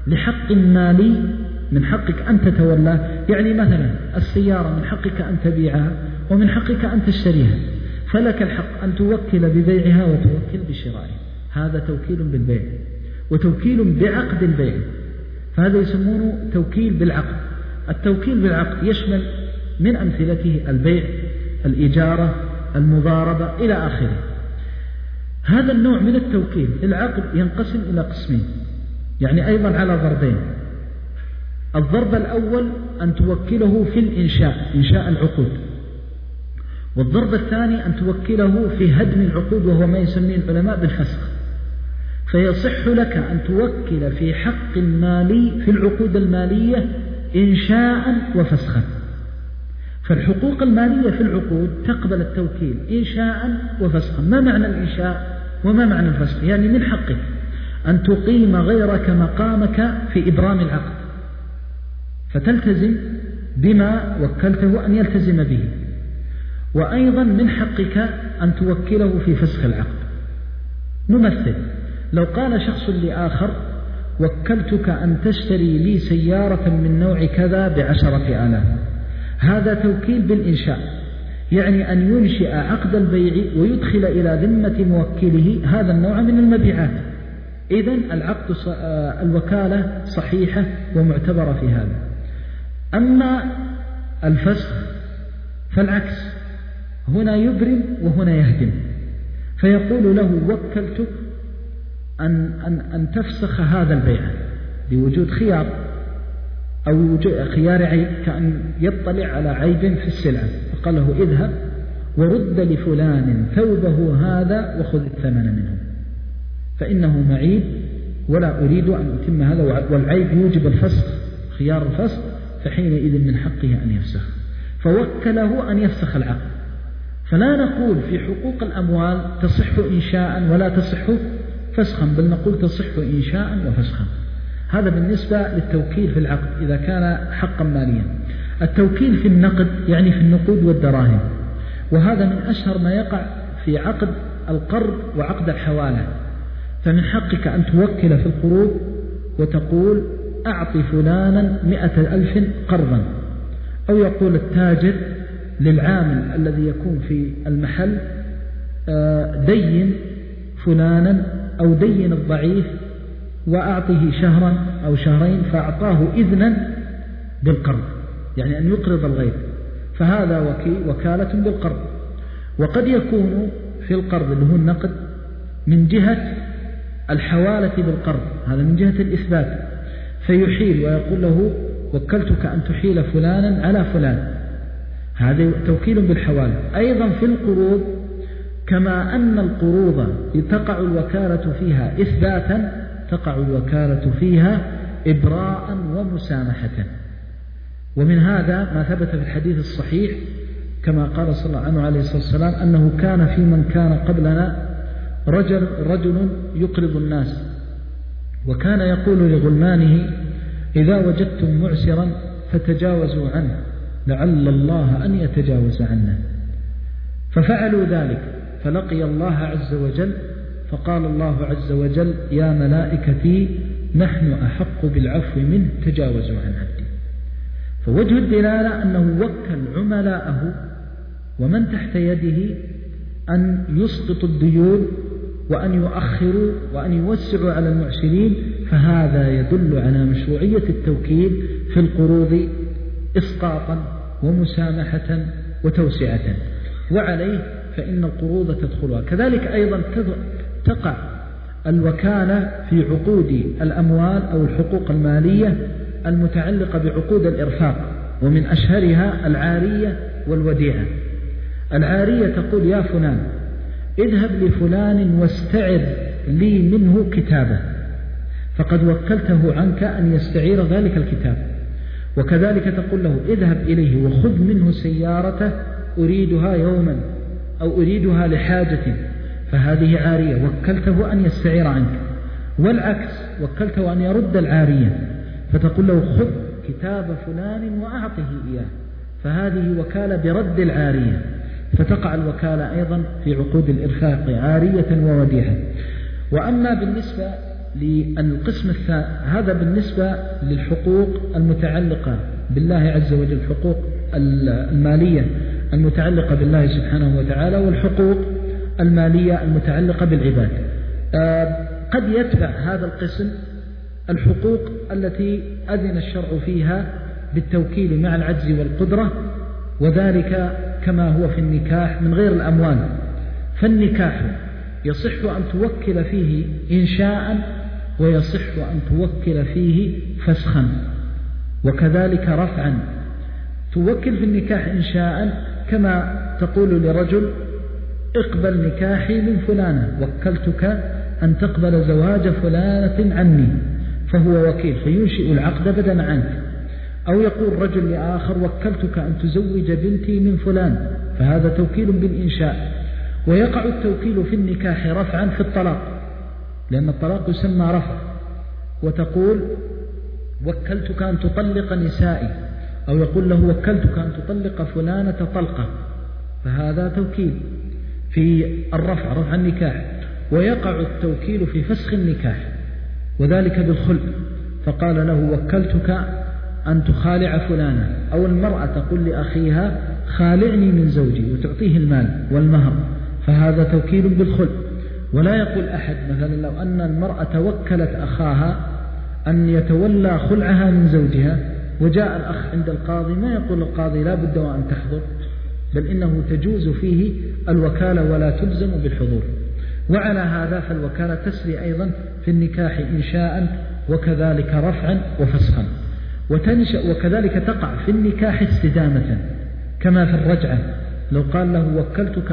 لحق مالي من حقك أن تتولاه. يعني مثلا السيارة من حقك أن تبيعها ومن حقك أن تشتريها، فلك الحق أن توكل ببيعها وتوكل بشرائها. هذا توكيل بالبيع وتوكيل بعقد البيع، فهذا يسمونه توكيل بالعقد. التوكيل بالعقد يشمل من أمثلته البيع، الإجارة، المضاربة إلى آخره. هذا النوع من التوكيل العقد ينقسم إلى قسمين، يعني أيضا على ضربين. الضرب الأول أن توكله في الإنشاء، إنشاء العقود، والضرب الثاني أن توكله في هدم العقود، وهو ما يسميه العلماء بالفسخ. فيصح لك أن توكل في حق مالي في العقود المالية إنشاء وفسخا. فالحقوق المالية في العقود تقبل التوكيل إنشاء وفسخا. ما معنى الإنشاء وما معنى الفسخ؟ يعني من حقك أن تقيم غيرك مقامك في إبرام العقد، فتلتزم بما وكلته أن يلتزم به، وأيضا من حقك أن توكله في فسخ العقد. نمثل، لو قال شخص لآخر وكلتك أن تشتري لي سيارة من نوع كذا ب10,000، هذا توكيل بالإنشاء، يعني أن ينشئ عقد البيع ويدخل إلى ذمة موكله هذا النوع من المبيعات. إذن العقد الوكالة صحيحة ومعتبرة في هذا. أما الفسخ فالعكس، هنا يبرم وهنا يهدم، فيقول له وكلتك أن تفسخ هذا البيع بوجود خيار أو وجود خيار عيب، كأن يطلع على عيب في السلعة، فقال له اذهب ورد لفلان ثوبه هذا وخذ الثمن منه فإنه معيب ولا أريد أن أتم هذا، والعيب يوجب الفسخ، خيار الفسخ، فحينئذ من حقه أن يفسخ، فوكله أن يفسخ العقد. فلا نقول في حقوق الأموال تصح إنشاء ولا تصح فسخا، بل نقول تصح إنشاء وفسخا. هذا بالنسبة للتوكيل في العقد إذا كان حقا ماليا. التوكيل في النقد يعني في النقود والدراهم، وهذا من أشهر ما يقع في عقد القرض وعقد الحوالة. فمن حقك أن توكل في القروض وتقول أعطي فلانا 100,000 قرضا، أو يقول التاجر للعامل الذي يكون في المحل دين فلانا أو دين الضعيف وأعطيه شهرا أو شهرين، فأعطاه إذنا بالقرض، يعني أن يقرض الغير، فهذا وكالة بالقرض. وقد يكون في القرض اللي هو النقد من جهة الحوالة بالقرض، هذا من جهة الإثبات، فيحيل ويقول له وكلتك أن تحيل فلانا على فلان، هذا توكيل بالحوالة. أيضا في القروض، كما أن القروض تقع الوكالة فيها إثباتا، تقع الوكالة فيها إبراء ومسامحة. ومن هذا ما ثبت في الحديث الصحيح كما قال صلى الله عليه وسلم أنه كان في من كان قبلنا رجل يقرض الناس، وكان يقول لغلمانه إذا وجدتم معسرا فتجاوزوا عنه لعل الله أن يتجاوز عنا، ففعلوا ذلك فلقي الله عز وجل، فقال الله عز وجل يا ملائكتي نحن أحق بالعفو منه تجاوزوا عن عبدي. فوجه الدلالة أنه وكل عملاءه ومن تحت يده أن يسقطوا الديون وأن يؤخروا وأن يوسعوا على المعسرين، فهذا يدل على مشروعية التوكيل في القروض إسقاطا ومسامحة وتوسعة، وعليه فإن القروض تدخلها. كذلك أيضا تقع الوكالة في عقود الأموال أو الحقوق المالية المتعلقة بعقود الإرفاق، ومن أشهرها العارية والوديعة. العارية تقول يا فلان اذهب لفلان واستعر لي منه كتابه، فقد وكلته عنك أن يستعير ذلك الكتاب. وكذلك تقول له اذهب إليه وخذ منه سيارته أريدها يوما أو أريدها لحاجة، فهذه عارية وكلته أن يستعير عنك. والعكس وكلته أن يرد العارية، فتقول له خذ كتاب فلان وأعطه إياه، فهذه وكالة برد العارية. فتقع الوكالة أيضا في عقود الإرفاق عارية ووديعة. وأما بالنسبة للقسم الثاني. هذا بالنسبة للحقوق المتعلقة بالله عز وجل، الحقوق المالية المتعلقة بالله سبحانه وتعالى، والحقوق المالية المتعلقة بالعباد. قد يتبع هذا القسم الحقوق التي أذن الشرع فيها بالتوكيل مع العجز والقدرة، وذلك كما هو في النكاح من غير الأموال. فالنكاح يصح أن توكل فيه إنشاء، ويصح أن توكل فيه فسخا، وكذلك رفعا. توكل في النكاح إنشاء كما تقول لرجل اقبل نكاحي من فلانة، وكلتك أن تقبل زواج فلانة عني، فهو وكيل فينشئ العقد بدلا عنك. أو يقول رجل لآخر وكلتك أن تزوج بنتي من فلان، فهذا توكيل بالإنشاء. ويقع التوكيل في النكاح رفعا في الطلاق، لأن الطلاق يسمى رفع، وتقول وكلتك أن تطلق نسائي، أو يقول له وكلتك أن تطلق فلانة طلقة، فهذا توكيل في الرفع، رفع النكاح. ويقع التوكيل في فسخ النكاح، وذلك بالخلع، فقال له وكلتك أن تخالع فلانة، أو المرأة تقول لأخيها خالعني من زوجي وتعطيه المال والمهر، فهذا توكيل بالخلع. ولا يقول أحد مثلا لو أن المرأة وكلت أخاها أن يتولى خلعها من زوجها، وجاء الأخ عند القاضي، ما يقول القاضي لا بد وأن تحضر، بل إنه تجوز فيه الوكالة ولا تلزم بالحضور. وعلى هذا فالوكالة تسري أيضا في النكاح إنشاء، وكذلك رفعا وفسخا. وكذلك تقع في النكاح استدامة كما في الرجعة، لو قال له وكلتك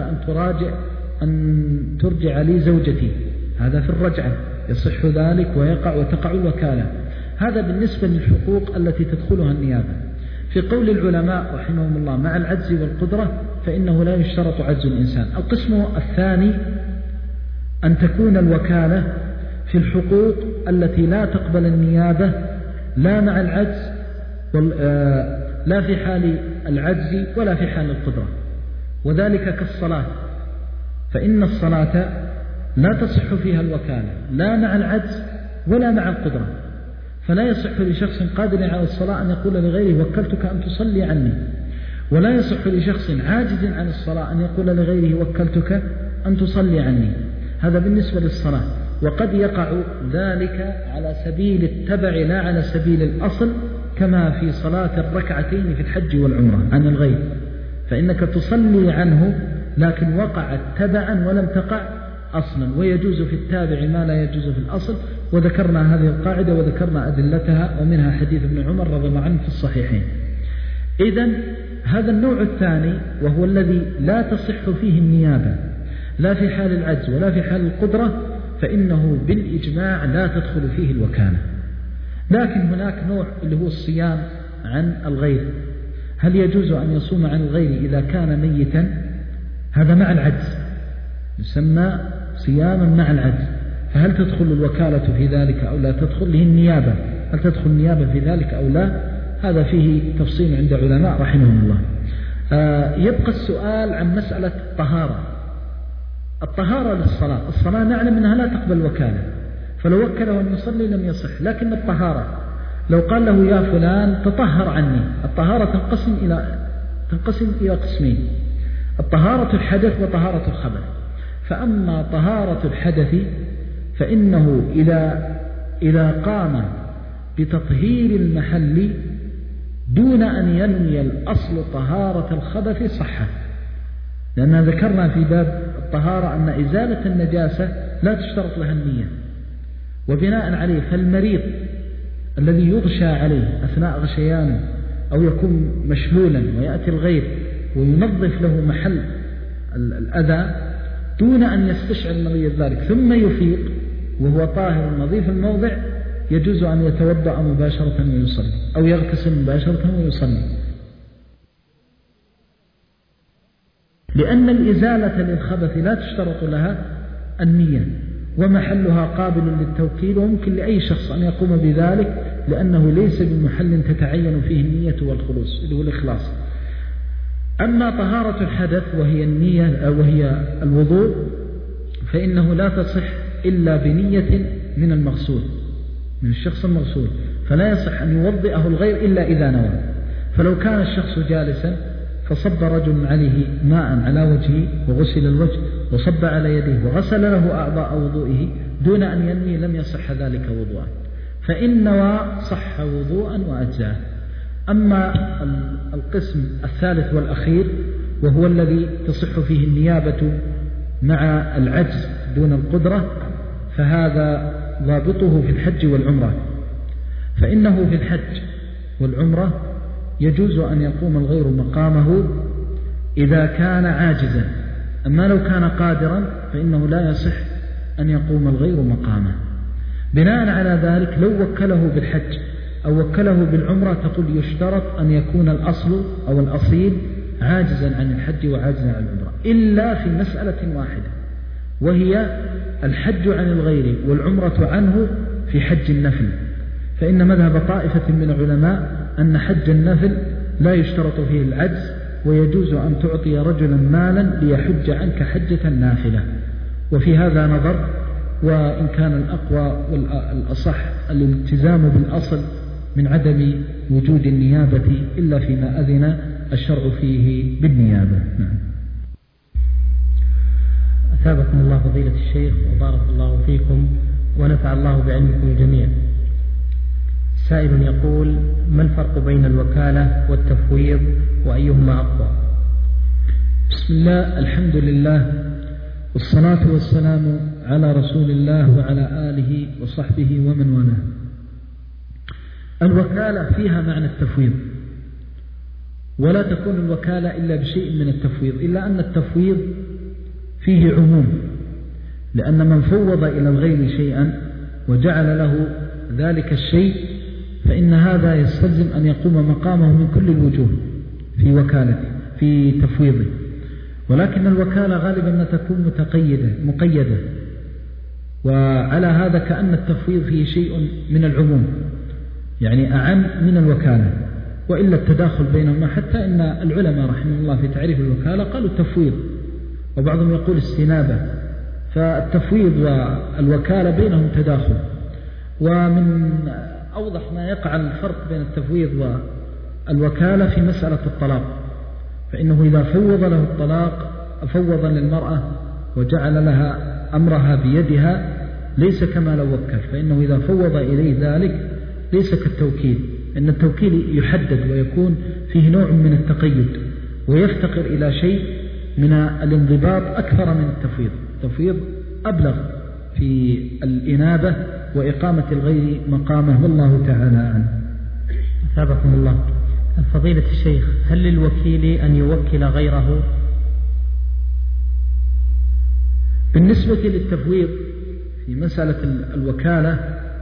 أن ترجع لي زوجتي، هذا في الرجعة يصح ذلك وتقع الوكالة. هذا بالنسبة للحقوق التي تدخلها النيابة. في قول العلماء رحمهم الله مع العجز والقدرة فإنه لا يشترط عجز الإنسان. القسم الثاني أن تكون الوكالة في الحقوق التي لا تقبل النيابة، لا مع العجز لا في حال العجز ولا في حال القدرة، وذلك كالصلاة، فإن الصلاة لا تصح فيها الوكالة لا مع العجز ولا مع القدرة، فلا يصح لشخص قادر على الصلاة أن يقول لغيره وكلتك أن تصلي عني، ولا يصح لشخص عاجز عن الصلاة أن يقول لغيره وكلتك أن تصلي عني. هذا بالنسبة للصلاة. وقد يقع ذلك على سبيل التبع لا على سبيل الأصل، كما في صلاة الركعتين في الحج والعمرة عن الغير، فإنك تصلي عنه لكن وقعت تبعا ولم تقع أصلا، ويجوز في التابع ما لا يجوز في الأصل. وذكرنا هذه القاعدة وذكرنا أدلتها، ومنها حديث ابن عمر رضي الله عنه في الصحيحين. إذن هذا النوع الثاني وهو الذي لا تصح فيه النيابة لا في حال العجز ولا في حال القدرة، فإنه بالإجماع لا تدخل فيه الوكالة. لكن هناك نوع اللي هو الصيام عن الغير. هل يجوز أن يصوم عن الغير إذا كان ميتا؟ هذا مع العجز يسمى صياما مع العجز، فهل تدخل الوكالة في ذلك أو لا تدخل؟ له النيابة، هل تدخل النيابة في ذلك أو لا؟ هذا فيه تفصيل عند علماء رحمهم الله. يبقى السؤال عن مسألة الطهارة للصلاة. الصلاة نعلم أنها لا تقبل وكالة، فلو وكله أن يصلي لم يصح. لكن الطهارة لو قال له يا فلان تطهر عني، الطهارة تنقسم إلى قسمين: الطهارة الحدث وطهارة الخبث. فأما طهارة الحدث فإنه إذا قام بتطهير المحل دون أن ينوي الأصل طهارة الخبث صح، لأننا ذكرنا في باب الطهارة أن إزالة النجاسة لا تشترط لها النية. وبناء عليه فالمريض الذي يغشى عليه أثناء غشيانه أو يكون مشلولا ويأتي الغير وينظف له محل الأذى دون أن يستشعر المريض ذلك ثم يفيق وهو طاهر نظيف الموضع، يجوز أن يتوضأ مباشرة ويصلي، أو يغتسل مباشرة ويصلي، لأن الإزالة للخبث لا تشترط لها النية، ومحلها قابل للتوكيل، وممكن لأي شخص أن يقوم بذلك لأنه ليس بمحل تتعين فيه النية والخلوص اللي هو الإخلاص. أما طهارة الحدث وهي النية وهي الوضوء فإنه لا تصح إلا بنية من المغسول، من الشخص المغسول، فلا يصح أن يوضئه الغير إلا إذا نوى. فلو كان الشخص جالسا فصب رجل عليه ماء على وجهه وغسل الوجه وصب على يديه وغسل له أعضاء وضوئه دون أن ينوي لم يصح ذلك وضوءا، فإن نوى صح وضوءا وأجزاه. أما القسم الثالث والأخير وهو الذي تصح فيه النيابة مع العجز دون القدرة، فهذا ضابطه في الحج والعمرة، فإنه في الحج والعمرة يجوز أن يقوم الغير مقامه إذا كان عاجزا، أما لو كان قادرا فإنه لا يصح أن يقوم الغير مقامه. بناء على ذلك لو وكله بالحج أو وكله بالعمرة تقول يشترط أن يكون الأصل أو الأصيل عاجزا عن الحج وعاجزا عن العمرة، إلا في مسألة واحدة وهي الحج عن الغير والعمرة عنه في حج النفل. فإن مذهب طائفة من العلماء أن حج النفل لا يشترط فيه العجز، ويجوز أن تعطي رجلا مالا ليحج عنك حجة نافلة. وفي هذا نظر، وإن كان الأقوى والأصح الالتزام بالأصل من عدم وجود النيابة إلا فيما أذن الشرع فيه بالنيابة. أثابكم الله فضيلة الشيخ وبارك الله فيكم ونفع الله بعلمكم جميعا. سائل يقول: ما الفرق بين الوكالة والتفويض وأيهما أقوى؟ بسم الله، الحمد لله، والصلاة والسلام على رسول الله وعلى آله وصحبه ومن والاه. الوكالة فيها معنى التفويض، ولا تكون الوكالة إلا بشيء من التفويض، إلا أن التفويض فيه عموم، لأن من فوض إلى الغير شيئا وجعل له ذلك الشيء فإن هذا يستلزم أن يقوم مقامه من كل الوجوه في وكالته في تفويضه. ولكن الوكالة غالبا ما تكون مقيدة، وعلى هذا كأن التفويض فيه شيء من العموم، يعني أعم من الوكالة، وإلا التداخل بينهما، حتى إن العلماء رحمه الله في تعريف الوكالة قالوا التفويض، وبعضهم يقول استنابة. فالتفويض والوكالة بينهم تداخل. ومن أوضح ما يقع الفرق بين التفويض والوكالة في مسألة الطلاق، فإنه إذا فوض له الطلاق فوض للمرأة وجعل لها أمرها بيدها ليس كما لو وكل، فإنه إذا فوض إليه ذلك ليس كالتوكيل، إن التوكيل يحدد ويكون فيه نوع من التقيد ويفتقر إلى شيء من الانضباط أكثر من التفويض. التفويض أبلغ في الإنابة وإقامة الغير مقامه، والله تعالى عنه. أثابكم الله. فضيلة الشيخ، هل للوكيل أن يوكل غيره؟ بالنسبة للتفويض في مسألة الوكالة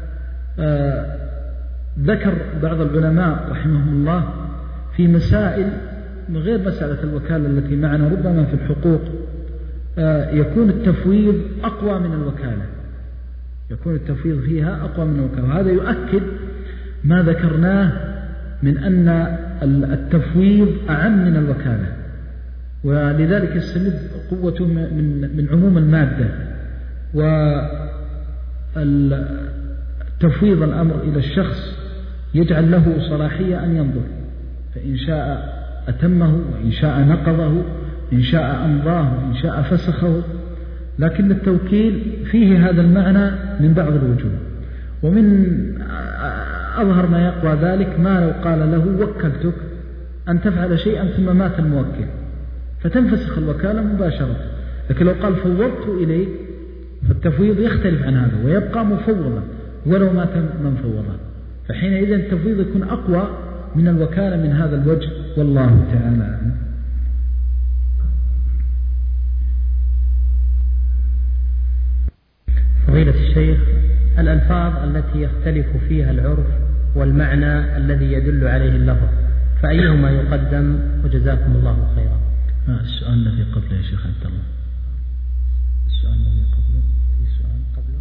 ذكر بعض العلماء رحمهم الله في مسائل غير مسألة الوكالة التي معنا، ربما في الحقوق يكون التفويض أقوى من الوكالة، يكون التفويض فيها أقوى من الوكالة، وهذا يؤكد ما ذكرناه من أن التفويض أعم من الوكالة، ولذلك يستمد قوته من عموم المادة. وتفويض الأمر إلى الشخص يجعل له صلاحية أن ينظر، فإن شاء أتمه وإن شاء نقضه، إن شاء أمضاه وإن شاء فسخه. لكن التوكيل فيه هذا المعنى من بعض الوجوه. ومن أظهر ما يقوى ذلك ما لو قال له وكلتك أن تفعل شيئا ثم مات الموكل فتنفسخ الوكالة مباشرة. لكن لو قال فوضت إليك فالتفويض يختلف عن هذا ويبقى مفوضا ولو مات من فوضه، فحينئذ التفويض يكون أقوى من الوكالة من هذا الوجه، والله تعالى عنه. فضيلة الشيخ، الألفاظ التي يختلف فيها العرف والمعنى الذي يدل عليه اللفظ فأيهما يقدم؟ وجزاكم الله خيرا. السؤال الذي قبله يا شيخ عبد الله، السؤال الذي قبله، السؤال قبله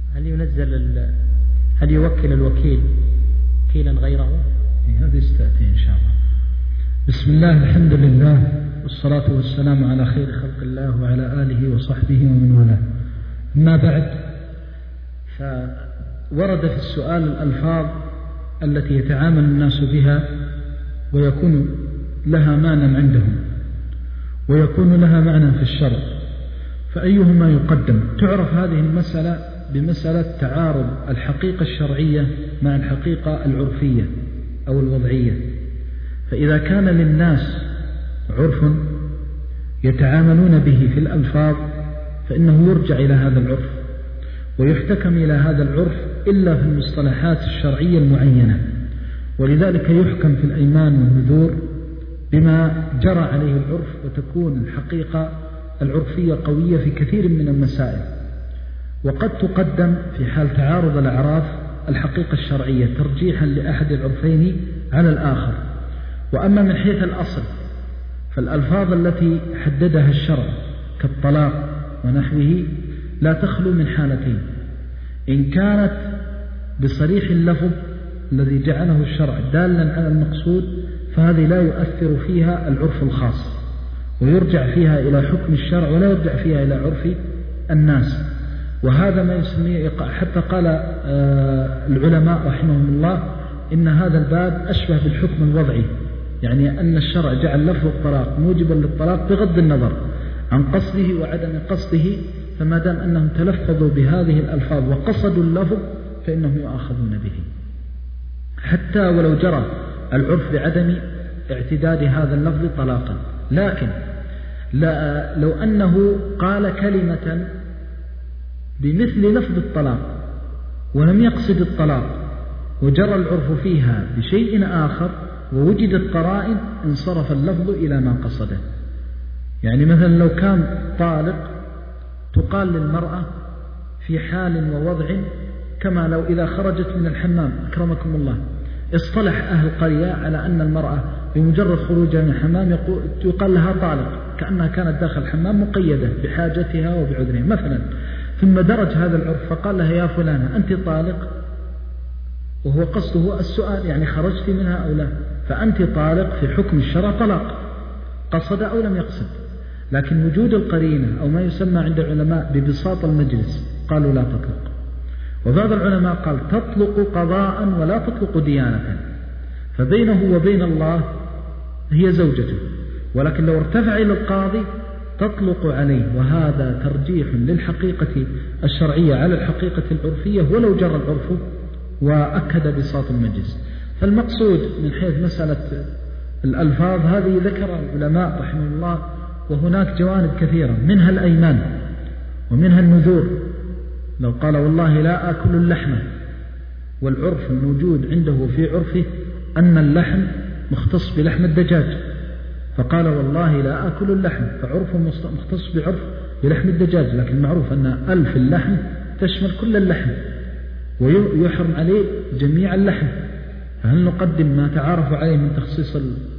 هل يوكل الوكيل وكيلا غيره؟ هذا ستأتي إن شاء الله. بسم الله، الحمد لله، والصلاة والسلام على خير خلق الله وعلى آله وصحبه ومن والاه. أما بعد، فورد في السؤال الألفاظ التي يتعامل الناس بها ويكون لها معنى عندهم ويكون لها معنى في الشرع، فأيهما يقدم؟ تعرف هذه المسألة بمسألة تعارض الحقيقة الشرعية مع الحقيقة العرفية أو الوضعية. فإذا كان للناس عرف يتعاملون به في الألفاظ فإنه يرجع إلى هذا العرف ويحتكم إلى هذا العرف إلا في المصطلحات الشرعية المعينة، ولذلك يحكم في الأيمان والنذور بما جرى عليه العرف، وتكون الحقيقة العرفية قوية في كثير من المسائل. وقد تقدم في حال تعارض الأعراف الحقيقة الشرعية ترجيحا لأحد العرفين على الآخر. وأما من حيث الأصل فالألفاظ التي حددها الشرع كالطلاق ونحوه لا تخلو من حالتين: إن كانت بصريح اللفظ الذي جعله الشرع دالا على المقصود فهذه لا يؤثر فيها العرف الخاص ويرجع فيها إلى حكم الشرع ولا يرجع فيها إلى عرف الناس. وهذا ما يسميه، حتى قال العلماء رحمهم الله إن هذا الباب أشبه بالحكم الوضعي، يعني أن الشرع جعل لفظ الطلاق موجبا للطلاق بغض النظر عن قصده وعدم قصده، فما دام أنهم تلفظوا بهذه الألفاظ وقصدوا اللفظ فإنهم يؤاخذون به، حتى ولو جرى العرف بعدم اعتداد هذا اللفظ طلاقا. لكن لو أنه قال كلمة بمثل لفظ الطلاق ولم يقصد الطلاق وجرى العرف فيها بشيء آخر ووجدت قرائن انصرف اللفظ إلى ما قصده. يعني مثلا لو كان طالق تقال للمرأة في حال ووضع كما لو إذا خرجت من الحمام أكرمكم الله، اصطلح أهل القرية على أن المرأة بمجرد خروجها من الحمام يقال لها طالق كأنها كانت داخل الحمام مقيدة بحاجتها وبعذرها مثلا، ثم درج هذا العرف فقال لها يا فلانة أنت طالق، وهو قصده السؤال يعني خرجت منها أو لا، فأنت طالق في حكم الشرع طلاق قصد أو لم يقصد. لكن وجود القرينة أو ما يسمى عند العلماء ببساط المجلس قالوا لا تطلق. وبعض العلماء قال تطلق قضاء ولا تطلق ديانة، فبينه وبين الله هي زوجته، ولكن لو ارتفع إلى القاضي تطلق عليه، وهذا ترجيح للحقيقة الشرعية على الحقيقة العرفية ولو جرى العرف وأكد بساط المجلس. فالمقصود من حيث مسألة الألفاظ هذه ذكر العلماء رحمه الله، وهناك جوانب كثيرة منها الأيمان ومنها النذور. لو قال والله لا آكل اللحم، والعرف الموجود عنده في عرفه أن اللحم مختص بلحم الدجاج، فقال والله لا آكل اللحم، فعرفه مختص بعرف بلحم الدجاج، لكن معروف أن ألف اللحم تشمل كل اللحم ويحرم عليه جميع اللحم، فهل نقدم ما تعارف عليه من تخصيص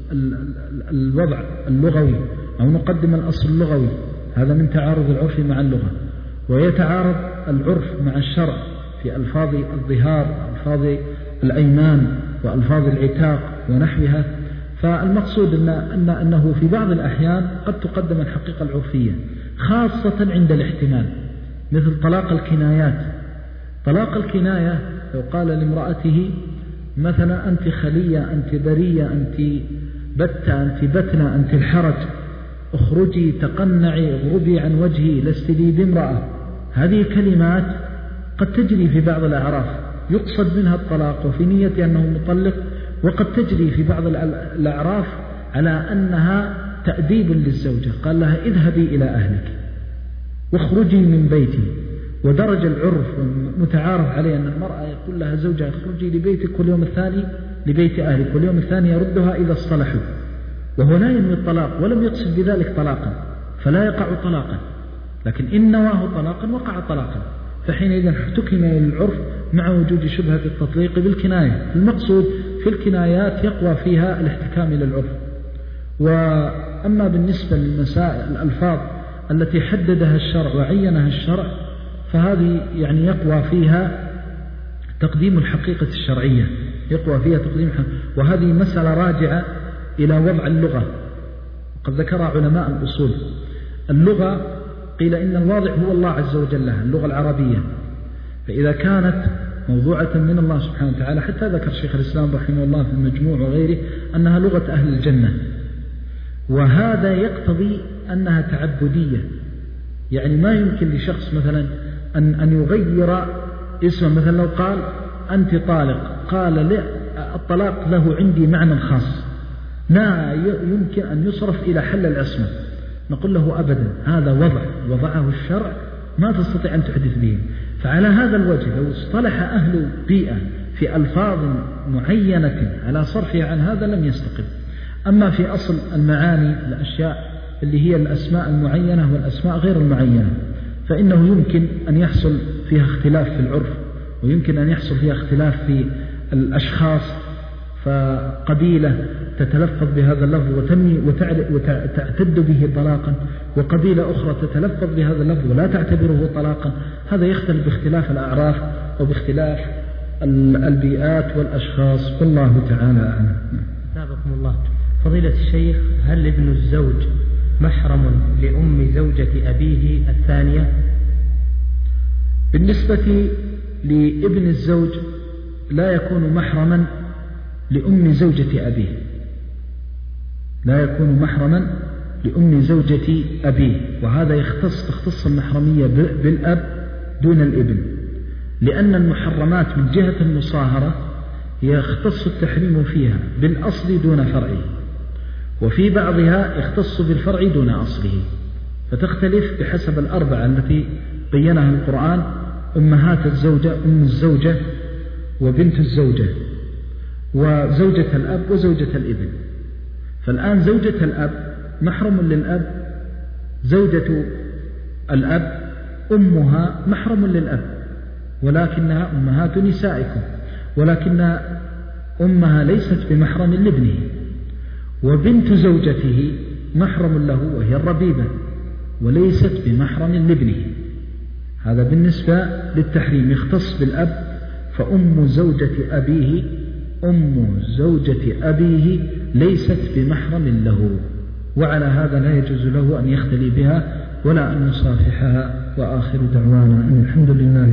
الوضع اللغوي أو نقدم الأصل اللغوي؟ هذا من تعارض العرف مع اللغة. ويتعارض العرف مع الشرع في ألفاظ الظهار وألفاظ الأيمان وألفاظ العتاق ونحوها. فالمقصود أنه في بعض الأحيان قد تقدم الحقيقة العرفية خاصة عند الاحتمال، مثل طلاق الكنايات. طلاق الكناية لو قال لامرأته مثلا أنت خلية، أنت برية، أنت بتة، أنت بتنة، أنت الحرج، اخرجي تقنعي اغربي عن وجهي لست لي بامرأة، هذه كلمات قد تجري في بعض الأعراف يقصد منها الطلاق وفي نية أنه مطلق، وقد تجري في بعض الأعراف على أنها تأديب للزوجة، قال لها اذهبي إلى أهلك واخرجي من بيتي. ودرج العرف متعارف عليه أن المرأة يقول لها زوجها اخرجي لبيتك واليوم الثاني لبيت أهلك، واليوم الثاني يردها إذا اصطلحوا، وهو لا ينوي الطلاق ولم يقصد بذلك طلاقا فلا يقع طلاقا، لكن إن نواه طلاقا وقع طلاقا، فحينئذ احتكم إلى العرف مع وجود شبهة التطليق بالكناية. المقصود في الكنايات يقوى فيها الاحتكام إلى العرف. وأما بالنسبة للمسائل الألفاظ التي حددها الشرع وعينها الشرع فهذه يعني يقوى فيها تقديم الحقيقة الشرعية، يقوى فيها تقديم وهذه مسألة راجعة إلى وضع اللغة، وقد ذكر علماء الأصول. اللغة قيل إن الواضع هو الله عز وجل لها، اللغة العربية، فإذا كانت موضوعة من الله سبحانه وتعالى، حتى ذكر شيخ الإسلام رحمه الله في المجموع وغيره أنها لغة أهل الجنة، وهذا يقتضي أنها تعبدية. يعني ما يمكن لشخص مثلا أن يغير اسمه، مثلا لو قال أنت طالق، قال لا، الطلاق له عندي معنى خاص لا يمكن أن يصرف إلى حل العصمة، نقول له أبدا، هذا وضعه الشرع ما تستطيع أن تحدث به. فعلى هذا الوجه لو اصطلح أهل بيئة في ألفاظ معينة على صرفها عن هذا لم يستقم. أما في أصل المعاني الأشياء اللي هي الأسماء المعينة والأسماء غير المعينة، فإنه يمكن أن يحصل فيها اختلاف في العرف، ويمكن أن يحصل فيها اختلاف في الأشخاص، فقبيلة تتلفظ بهذا اللفظ وتعتد به طلاقا، وقبيلة أخرى تتلفظ بهذا اللفظ ولا تعتبره طلاقا. هذا يختلف باختلاف الأعراف وباختلاف البيئات والأشخاص، والله تعالى أعلم. أثابكم الله. فضيلة الشيخ، هل ابن الزوج محرم لأم زوجة أبيه الثانية؟ بالنسبة لابن الزوج لا يكون محرما لأم زوجة أبيه، لا يكون محرما لأم زوجة أبيه، وهذا تختص المحرمية بالأب دون الابن، لأن المحرمات من جهة المصاهرة يختص التحريم فيها بالأصل دون فرعه، وفي بعضها يختص بالفرع دون أصله، فتختلف بحسب الأربعة التي بينها القرآن: أمهات الزوجة، أم الزوجة، وبنت الزوجة، وزوجة الأب، وزوجة الابن. فالآن زوجة الأب محرم للأب، زوجة الأب أمها محرم للأب، ولكنها أمهات نسائكم، ولكن أمها ليست بمحرم لابنه. وبنت زوجته محرم له وهي الربيبة، وليست بمحرم لابنه. هذا بالنسبة للتحريم يختص بالأب. فأم زوجة أبيه، أم زوجة أبيه ليست بمحرم له، وعلى هذا لا يجوز له أن يختلي بها ولا أن يصافحها. وآخر دعوانا أن الحمد لله